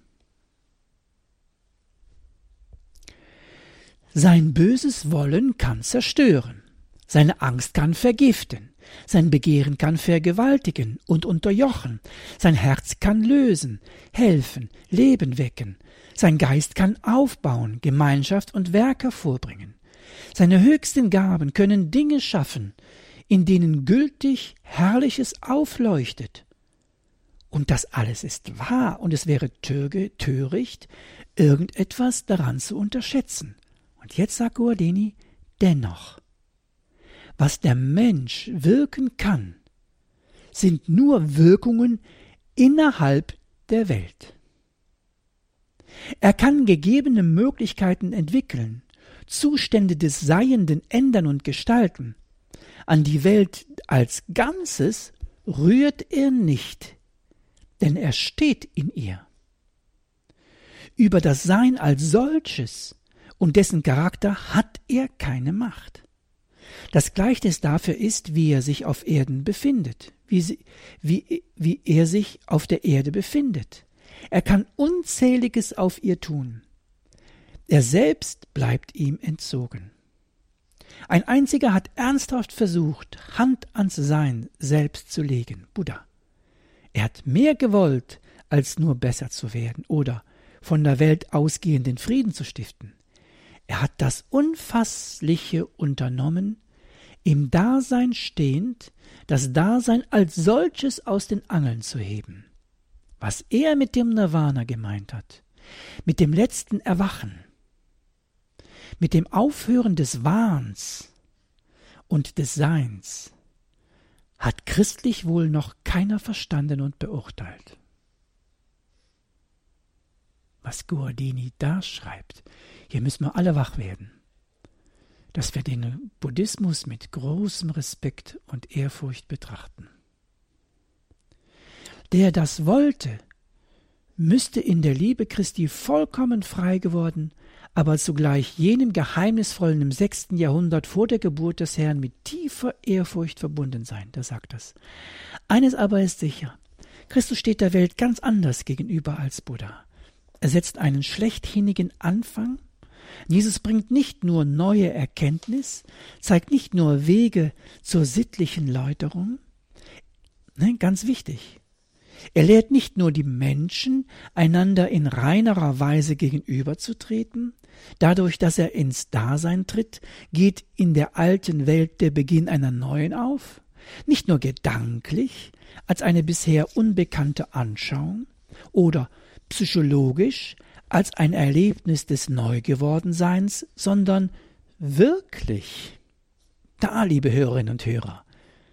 Sein böses Wollen kann zerstören, seine Angst kann vergiften, sein Begehren kann vergewaltigen und unterjochen, sein Herz kann lösen, helfen, Leben wecken, sein Geist kann aufbauen, Gemeinschaft und Werk hervorbringen. Seine höchsten Gaben können Dinge schaffen, in denen gültig Herrliches aufleuchtet. Und das alles ist wahr, und es wäre töricht, irgendetwas daran zu unterschätzen. Und jetzt sagt Guardini, dennoch, was der Mensch wirken kann, sind nur Wirkungen innerhalb der Welt. Er kann gegebene Möglichkeiten entwickeln, Zustände des Seienden ändern und gestalten. An die Welt als Ganzes rührt er nicht, denn er steht in ihr. Über das Sein als solches und dessen Charakter hat er keine Macht. Das Gleichnis dafür ist, wie er sich auf Erden befindet, wie, sie, wie, wie er sich auf der Erde befindet. Er kann Unzähliges auf ihr tun. Er selbst bleibt ihm entzogen. Ein einziger hat ernsthaft versucht, Hand ans Sein selbst zu legen, Buddha. Er hat mehr gewollt, als nur besser zu werden oder von der Welt ausgehenden Frieden zu stiften. Er hat das Unfassliche unternommen, im Dasein stehend, das Dasein als solches aus den Angeln zu heben. Was er mit dem Nirvana gemeint hat, mit dem letzten Erwachen, mit dem Aufhören des Wahns und des Seins, hat christlich wohl noch keiner verstanden und beurteilt. Was Guardini da schreibt, hier müssen wir alle wach werden, dass wir den Buddhismus mit großem Respekt und Ehrfurcht betrachten. Der das wollte, müsste in der Liebe Christi vollkommen frei geworden, aber zugleich jenem geheimnisvollen im sechsten Jahrhundert vor der Geburt des Herrn mit tiefer Ehrfurcht verbunden sein. Da sagt das. Eines aber ist sicher: Christus steht der Welt ganz anders gegenüber als Buddha. Er setzt einen schlechthinnigen Anfang. Jesus bringt nicht nur neue Erkenntnis, zeigt nicht nur Wege zur sittlichen Läuterung. Nein, ganz wichtig. Er lehrt nicht nur die Menschen, einander in reinerer Weise gegenüberzutreten. Dadurch, dass er ins Dasein tritt, geht in der alten Welt der Beginn einer neuen auf. Nicht nur gedanklich, als eine bisher unbekannte Anschauung, oder psychologisch, als ein Erlebnis des Neugewordenseins, sondern wirklich. Da, liebe Hörerinnen und Hörer.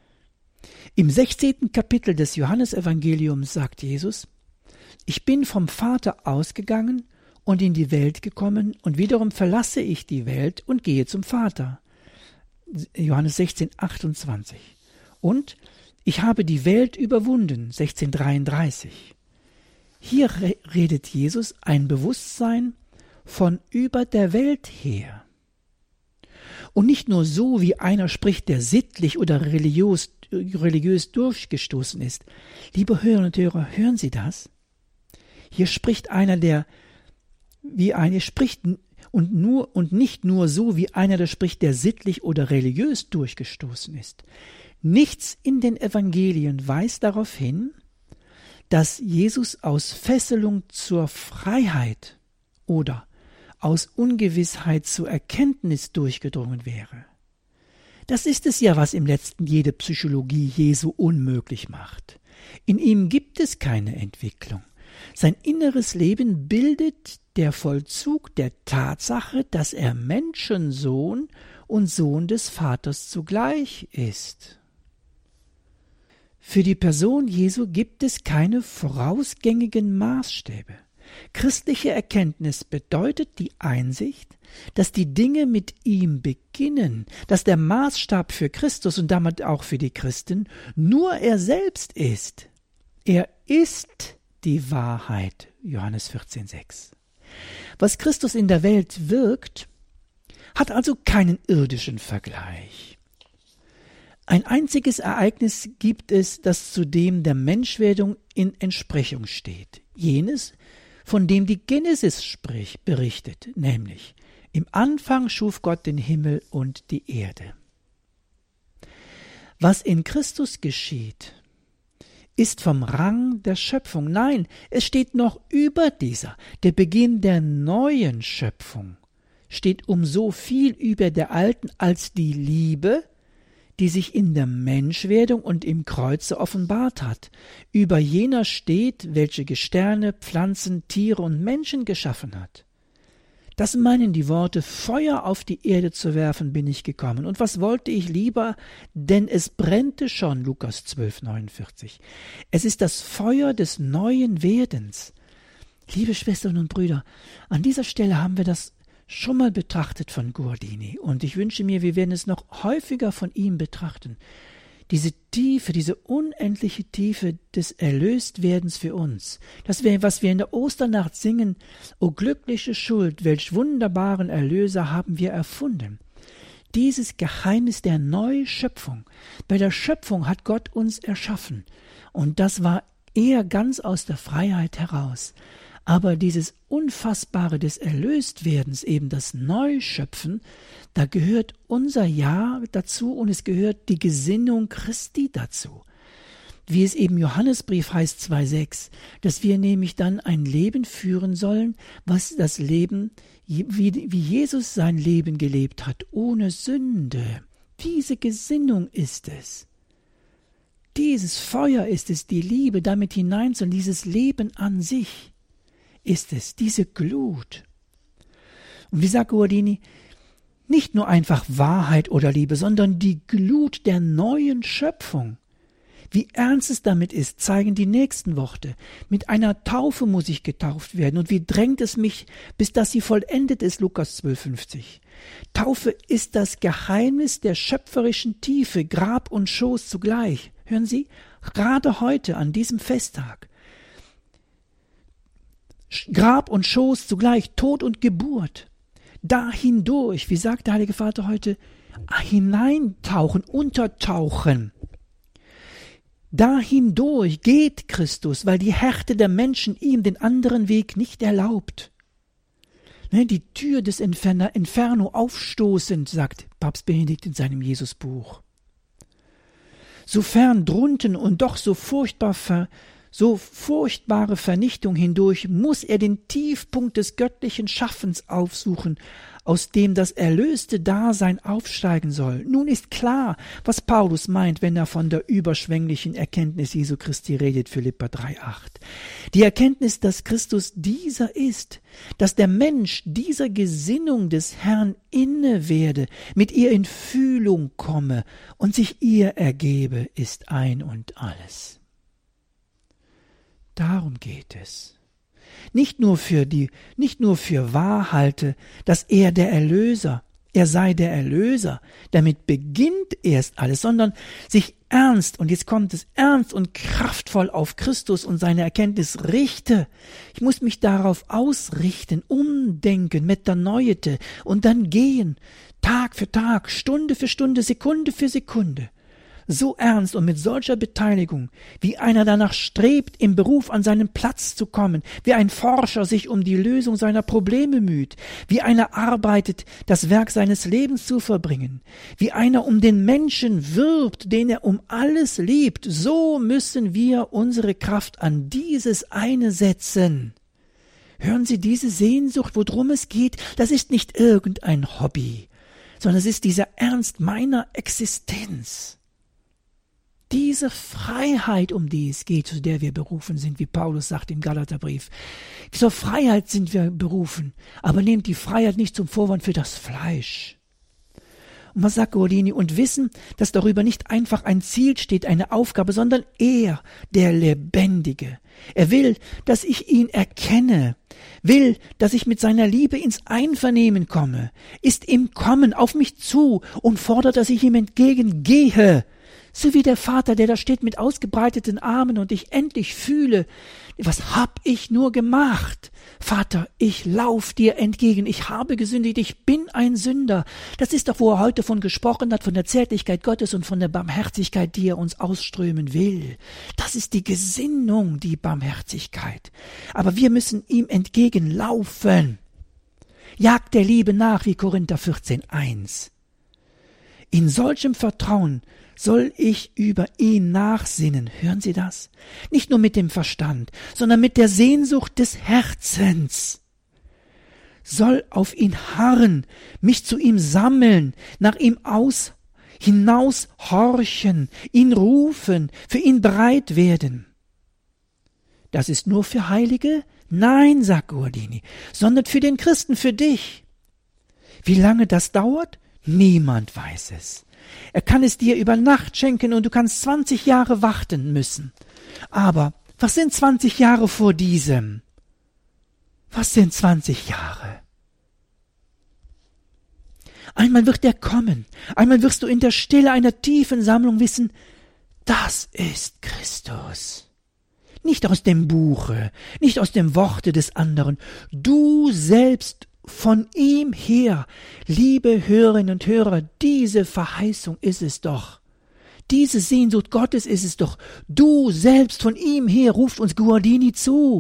Im sechzehnten Kapitel des Johannesevangeliums sagt Jesus: Ich bin vom Vater ausgegangen und in die Welt gekommen, und wiederum verlasse ich die Welt und gehe zum Vater. Johannes sechzehn, achtundzwanzig. Und ich habe die Welt überwunden, sechzehn, dreiunddreißig. Hier redet Jesus ein Bewusstsein von über der Welt her. Und nicht nur so, wie einer spricht, der sittlich oder religiös, religiös durchgestoßen ist. Liebe Hörerinnen und Hörer, hören Sie das? Hier spricht einer, der wie einer spricht und nur und nicht nur so, wie einer, der spricht, der sittlich oder religiös durchgestoßen ist. Nichts in den Evangelien weist darauf hin, dass Jesus aus Fesselung zur Freiheit oder aus Ungewissheit zur Erkenntnis durchgedrungen wäre. Das ist es ja, was im letzten jede Psychologie Jesu unmöglich macht. In ihm gibt es keine Entwicklung. Sein inneres Leben bildet der Vollzug der Tatsache, dass er Menschensohn und Sohn des Vaters zugleich ist. Für die Person Jesu gibt es keine vorausgängigen Maßstäbe. Christliche Erkenntnis bedeutet die Einsicht, dass die Dinge mit ihm beginnen, dass der Maßstab für Christus und damit auch für die Christen nur er selbst ist. Er ist die Wahrheit, Johannes vierzehn, sechs. Was Christus in der Welt wirkt, hat also keinen irdischen Vergleich. Ein einziges Ereignis gibt es, das zu dem der Menschwerdung in Entsprechung steht. Jenes, von dem die Genesis spricht, berichtet, nämlich: Im Anfang schuf Gott den Himmel und die Erde. Was in Christus geschieht, ist vom Rang der Schöpfung. Nein, es steht noch über dieser. Der Beginn der neuen Schöpfung steht um so viel über der alten, als die Liebe, die sich in der Menschwerdung und im Kreuze offenbart hat, über jener steht, welche Sterne, Pflanzen, Tiere und Menschen geschaffen hat. Das meinen die Worte: Feuer auf die Erde zu werfen bin ich gekommen. Und was wollte ich lieber? Denn es brennte schon, Lukas zwölf, neunundvierzig. Es ist das Feuer des neuen Werdens. Liebe Schwestern und Brüder, an dieser Stelle haben wir das schon mal betrachtet von Guardini, und ich wünsche mir, wir werden es noch häufiger von ihm betrachten. Diese Tiefe, diese unendliche Tiefe des Erlöstwerdens für uns. Das wäre, was wir in der Osternacht singen: O glückliche Schuld, welch wunderbaren Erlöser haben wir erfunden. Dieses Geheimnis der Neuschöpfung. Bei der Schöpfung hat Gott uns erschaffen, und das war eher ganz aus der Freiheit heraus. Aber dieses Unfassbare des Erlöstwerdens, eben das Neuschöpfen, da gehört unser Ja dazu, und es gehört die Gesinnung Christi dazu. Wie es eben im Johannesbrief heißt, zwei sechs, dass wir nämlich dann ein Leben führen sollen, was das Leben, wie, wie Jesus sein Leben gelebt hat, ohne Sünde. Diese Gesinnung ist es. Dieses Feuer ist es, die Liebe damit hinein, und dieses Leben an sich ist es, diese Glut. Und wie sagt Guardini, nicht nur einfach Wahrheit oder Liebe, sondern die Glut der neuen Schöpfung. Wie ernst es damit ist, zeigen die nächsten Worte. Mit einer Taufe muss ich getauft werden, und wie drängt es mich, bis dass sie vollendet ist, Lukas zwölf, fünfzig. Taufe ist das Geheimnis der schöpferischen Tiefe, Grab und Schoß zugleich. Hören Sie, gerade heute an diesem Festtag Grab und Schoß zugleich, Tod und Geburt. Da hindurch, wie sagt der Heilige Vater heute, hineintauchen, untertauchen. Da hindurch geht Christus, weil die Härte der Menschen ihm den anderen Weg nicht erlaubt. Die Tür des Inferno aufstoßend, sagt Papst Benedikt in seinem Jesusbuch. So fern drunten und doch so furchtbar ver, so furchtbare Vernichtung hindurch muss er den Tiefpunkt des göttlichen Schaffens aufsuchen, aus dem das erlöste Dasein aufsteigen soll. Nun ist klar, was Paulus meint, wenn er von der überschwänglichen Erkenntnis Jesu Christi redet, Philipper drei acht. Die Erkenntnis, dass Christus dieser ist, dass der Mensch dieser Gesinnung des Herrn inne werde, mit ihr in Fühlung komme und sich ihr ergebe, ist ein und alles. Darum geht es. Nicht nur für die, nicht nur für Wahrhalte, dass er der Erlöser, er sei der Erlöser, damit beginnt erst alles, sondern sich ernst, und jetzt kommt es, ernst und kraftvoll auf Christus und seine Erkenntnis richte. Ich muss mich darauf ausrichten, umdenken, metanoiete und dann gehen, Tag für Tag, Stunde für Stunde, Sekunde für Sekunde. So ernst und mit solcher Beteiligung, wie einer danach strebt, im Beruf an seinen Platz zu kommen, wie ein Forscher sich um die Lösung seiner Probleme müht, wie einer arbeitet, das Werk seines Lebens zu verbringen, wie einer um den Menschen wirbt, den er um alles liebt, so müssen wir unsere Kraft an dieses eine setzen. Hören Sie diese Sehnsucht, worum es geht, das ist nicht irgendein Hobby, sondern es ist dieser Ernst meiner Existenz. Diese Freiheit, um die es geht, zu der wir berufen sind, wie Paulus sagt im Galaterbrief. Zur Freiheit sind wir berufen, aber nehmt die Freiheit nicht zum Vorwand für das Fleisch. Und was sagt Guardini? Und wissen, dass darüber nicht einfach ein Ziel steht, eine Aufgabe, sondern er, der Lebendige. Er will, dass ich ihn erkenne, will, dass ich mit seiner Liebe ins Einvernehmen komme, ist im Kommen auf mich zu und fordert, dass ich ihm entgegengehe. So wie der Vater, der da steht mit ausgebreiteten Armen und ich endlich fühle, was hab ich nur gemacht? Vater, ich lauf dir entgegen, ich habe gesündigt, ich bin ein Sünder. Das ist doch, wo er heute von gesprochen hat, von der Zärtlichkeit Gottes und von der Barmherzigkeit, die er uns ausströmen will. Das ist die Gesinnung, die Barmherzigkeit. Aber wir müssen ihm entgegenlaufen. Jagt der Liebe nach, wie Korinther vierzehn eins. In solchem Vertrauen soll ich über ihn nachsinnen. Hören Sie das? Nicht nur mit dem Verstand, sondern mit der Sehnsucht des Herzens. Soll auf ihn harren, mich zu ihm sammeln, nach ihm aus, hinaus horchen, ihn rufen, für ihn bereit werden. Das ist nur für Heilige? Nein, sagt Guardini, sondern für den Christen, für dich. Wie lange das dauert? Niemand weiß es. Er kann es dir über Nacht schenken und du kannst zwanzig Jahre warten müssen. Aber was sind zwanzig Jahre vor diesem? Was sind zwanzig Jahre? Einmal wird er kommen. Einmal wirst du in der Stille einer tiefen Sammlung wissen, das ist Christus. Nicht aus dem Buche, nicht aus dem Worte des anderen. Du selbst von ihm her, liebe Hörerinnen und Hörer, diese Verheißung ist es doch. Diese Sehnsucht Gottes ist es doch. Du selbst von ihm her, ruft uns Guardini zu.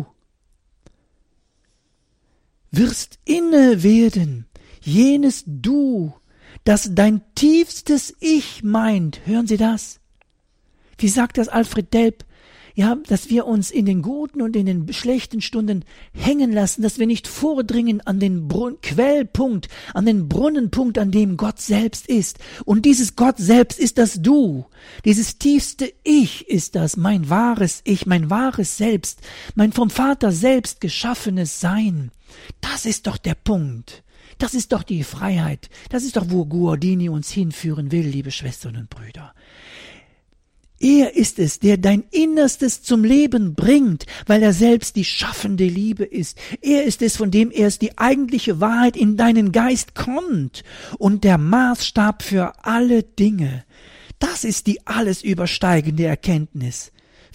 Wirst inne werden, jenes Du, das dein tiefstes Ich meint. Hören Sie das? Wie sagt das Alfred Delp? Ja, dass wir uns in den guten und in den schlechten Stunden hängen lassen, dass wir nicht vordringen an den Brun- Quellpunkt, an den Brunnenpunkt, an dem Gott selbst ist. Und dieses Gott selbst ist das Du. Dieses tiefste Ich ist das, mein wahres Ich, mein wahres Selbst, mein vom Vater selbst geschaffenes Sein. Das ist doch der Punkt. Das ist doch die Freiheit. Das ist doch, wo Guardini uns hinführen will, liebe Schwestern und Brüder. Er ist es, der dein Innerstes zum Leben bringt, weil er selbst die schaffende Liebe ist. Er ist es, von dem erst die eigentliche Wahrheit in deinen Geist kommt und der Maßstab für alle Dinge. Das ist die alles übersteigende Erkenntnis.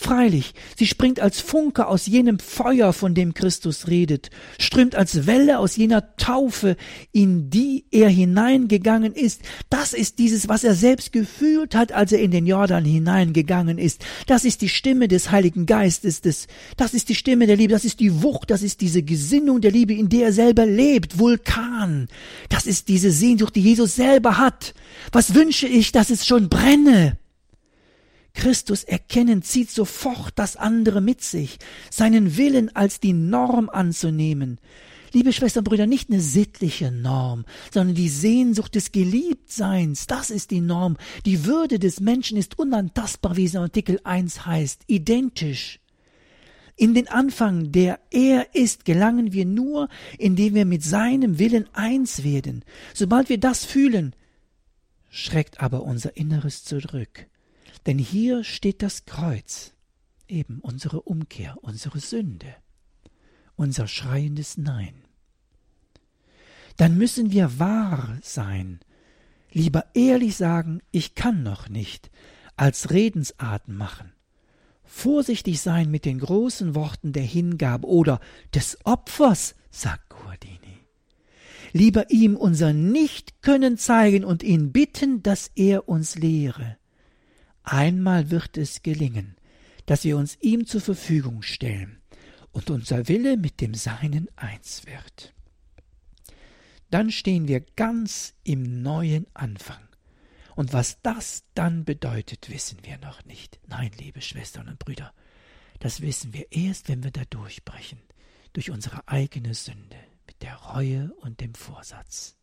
Freilich, sie springt als Funke aus jenem Feuer, von dem Christus redet, strömt als Welle aus jener Taufe, in die er hineingegangen ist. Das ist dieses, was er selbst gefühlt hat, als er in den Jordan hineingegangen ist. Das ist die Stimme des Heiligen Geistes, des, das ist die Stimme der Liebe, das ist die Wucht, das ist diese Gesinnung der Liebe, in der er selber lebt, Vulkan. Das ist diese Sehnsucht, die Jesus selber hat. Was wünsche ich, dass es schon brenne? Christus erkennen zieht sofort das andere mit sich, seinen Willen als die Norm anzunehmen. Liebe Schwestern und Brüder, nicht eine sittliche Norm, sondern die Sehnsucht des Geliebtseins, das ist die Norm. Die Würde des Menschen ist unantastbar, wie es in Artikel eins heißt, identisch. In den Anfang, der er ist, gelangen wir nur, indem wir mit seinem Willen eins werden. Sobald wir das fühlen, schreckt aber unser Inneres zurück. Denn hier steht das Kreuz, eben unsere Umkehr, unsere Sünde, unser schreiendes Nein. Dann müssen wir wahr sein, lieber ehrlich sagen, ich kann noch nicht, als Redensart machen. Vorsichtig sein mit den großen Worten der Hingabe oder des Opfers, sagt Guardini. Lieber ihm unser Nichtkönnen zeigen und ihn bitten, dass er uns lehre. Einmal wird es gelingen, dass wir uns ihm zur Verfügung stellen und unser Wille mit dem Seinen eins wird. Dann stehen wir ganz im neuen Anfang. Und was das dann bedeutet, wissen wir noch nicht. Nein, liebe Schwestern und Brüder, das wissen wir erst, wenn wir da durchbrechen, durch unsere eigene Sünde, mit der Reue und dem Vorsatz.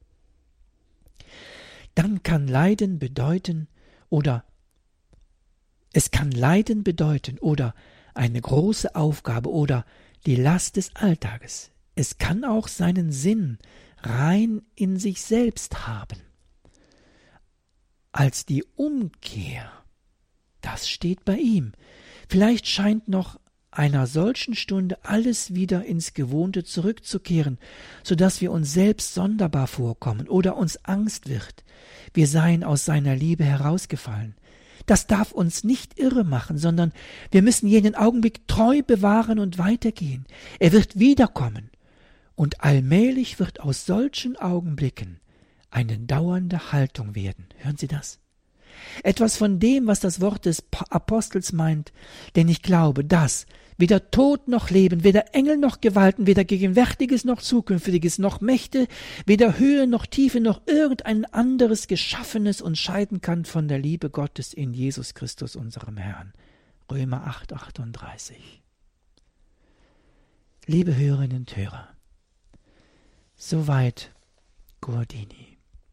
Dann kann Leiden bedeuten, oder Es kann Leiden bedeuten oder eine große Aufgabe oder die Last des Alltages. Es kann auch seinen Sinn rein in sich selbst haben. Als die Umkehr, das steht bei ihm. Vielleicht scheint noch einer solchen Stunde alles wieder ins Gewohnte zurückzukehren, so dass wir uns selbst sonderbar vorkommen oder uns Angst wird, wir seien aus seiner Liebe herausgefallen. Das darf uns nicht irre machen, sondern wir müssen jenen Augenblick treu bewahren und weitergehen. Er wird wiederkommen. Und allmählich wird aus solchen Augenblicken eine dauernde Haltung werden. Hören Sie das? Etwas von dem, was das Wort des Apostels meint, denn ich glaube, dass weder Tod noch Leben, weder Engel noch Gewalten, weder Gegenwärtiges noch Zukünftiges, noch Mächte, weder Höhe noch Tiefe, noch irgendein anderes Geschaffenes uns scheiden kann von der Liebe Gottes in Jesus Christus, unserem Herrn. Römer acht, achtunddreißig. Liebe Hörerinnen und Hörer, soweit Guardini.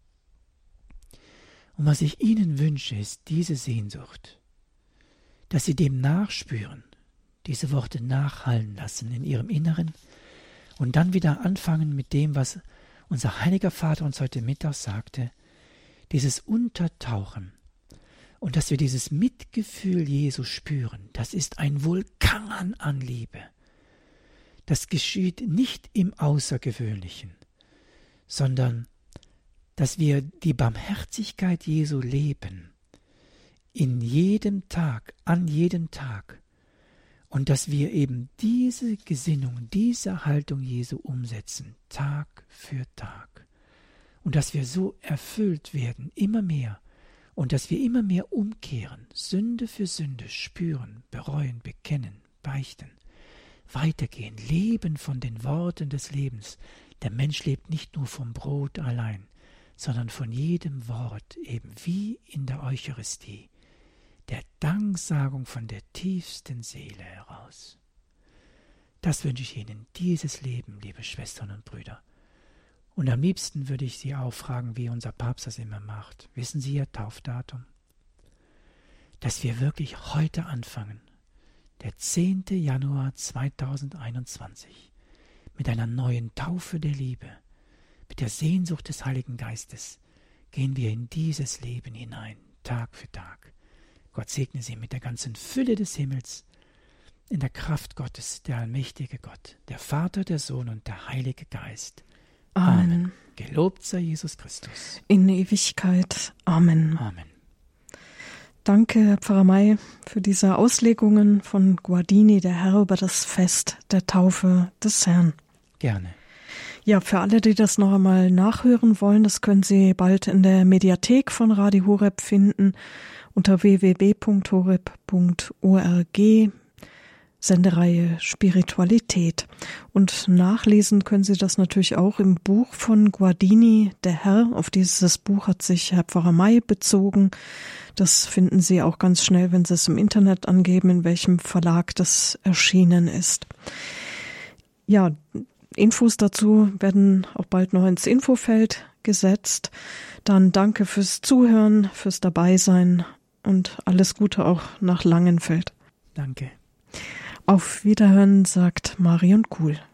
Und was ich Ihnen wünsche, ist diese Sehnsucht, dass Sie dem nachspüren, diese Worte nachhallen lassen in Ihrem Inneren und dann wieder anfangen mit dem, was unser heiliger Vater uns heute Mittag sagte, dieses Untertauchen und dass wir dieses Mitgefühl Jesu spüren. Das ist ein Vulkan an Liebe. Das geschieht nicht im Außergewöhnlichen, sondern dass wir die Barmherzigkeit Jesu leben, in jedem Tag, an jedem Tag, und dass wir eben diese Gesinnung, diese Haltung Jesu umsetzen, Tag für Tag, und dass wir so erfüllt werden, immer mehr, und dass wir immer mehr umkehren, Sünde für Sünde spüren, bereuen, bekennen, beichten, weitergehen, leben von den Worten des Lebens. Der Mensch lebt nicht nur vom Brot allein, sondern von jedem Wort, eben wie in der Eucharistie, der Danksagung von der tiefsten Seele heraus. Das wünsche ich Ihnen, dieses Leben, liebe Schwestern und Brüder. Und am liebsten würde ich Sie auch fragen, wie unser Papst das immer macht. Wissen Sie Ihr Taufdatum? Dass wir wirklich heute anfangen, der zehnte Januar zweitausendeinundzwanzig, mit einer neuen Taufe der Liebe, mit der Sehnsucht des Heiligen Geistes, gehen wir in dieses Leben hinein, Tag für Tag. Gott segne Sie mit der ganzen Fülle des Himmels, in der Kraft Gottes, der allmächtige Gott, der Vater, der Sohn und der Heilige Geist. Amen. Amen. Gelobt sei Jesus Christus. In Ewigkeit. Amen. Amen. Danke, Herr Pfarrer May, für diese Auslegungen von Guardini, der Herr, über das Fest der Taufe des Herrn. Gerne. Ja, für alle, die das noch einmal nachhören wollen, das können Sie bald in der Mediathek von Radio Horeb finden, unter w w w punkt horeb punkt org, Sendereihe Spiritualität. Und nachlesen können Sie das natürlich auch im Buch von Guardini, der Herr. Auf dieses Buch hat sich Herr Pfarrer May bezogen. Das finden Sie auch ganz schnell, wenn Sie es im Internet angeben, in welchem Verlag das erschienen ist. Ja, Infos dazu werden auch bald noch ins Infofeld gesetzt. Dann danke fürs Zuhören, fürs Dabeisein und alles Gute auch nach Langenfeld. Danke. Auf Wiederhören, sagt Marion Kuhl.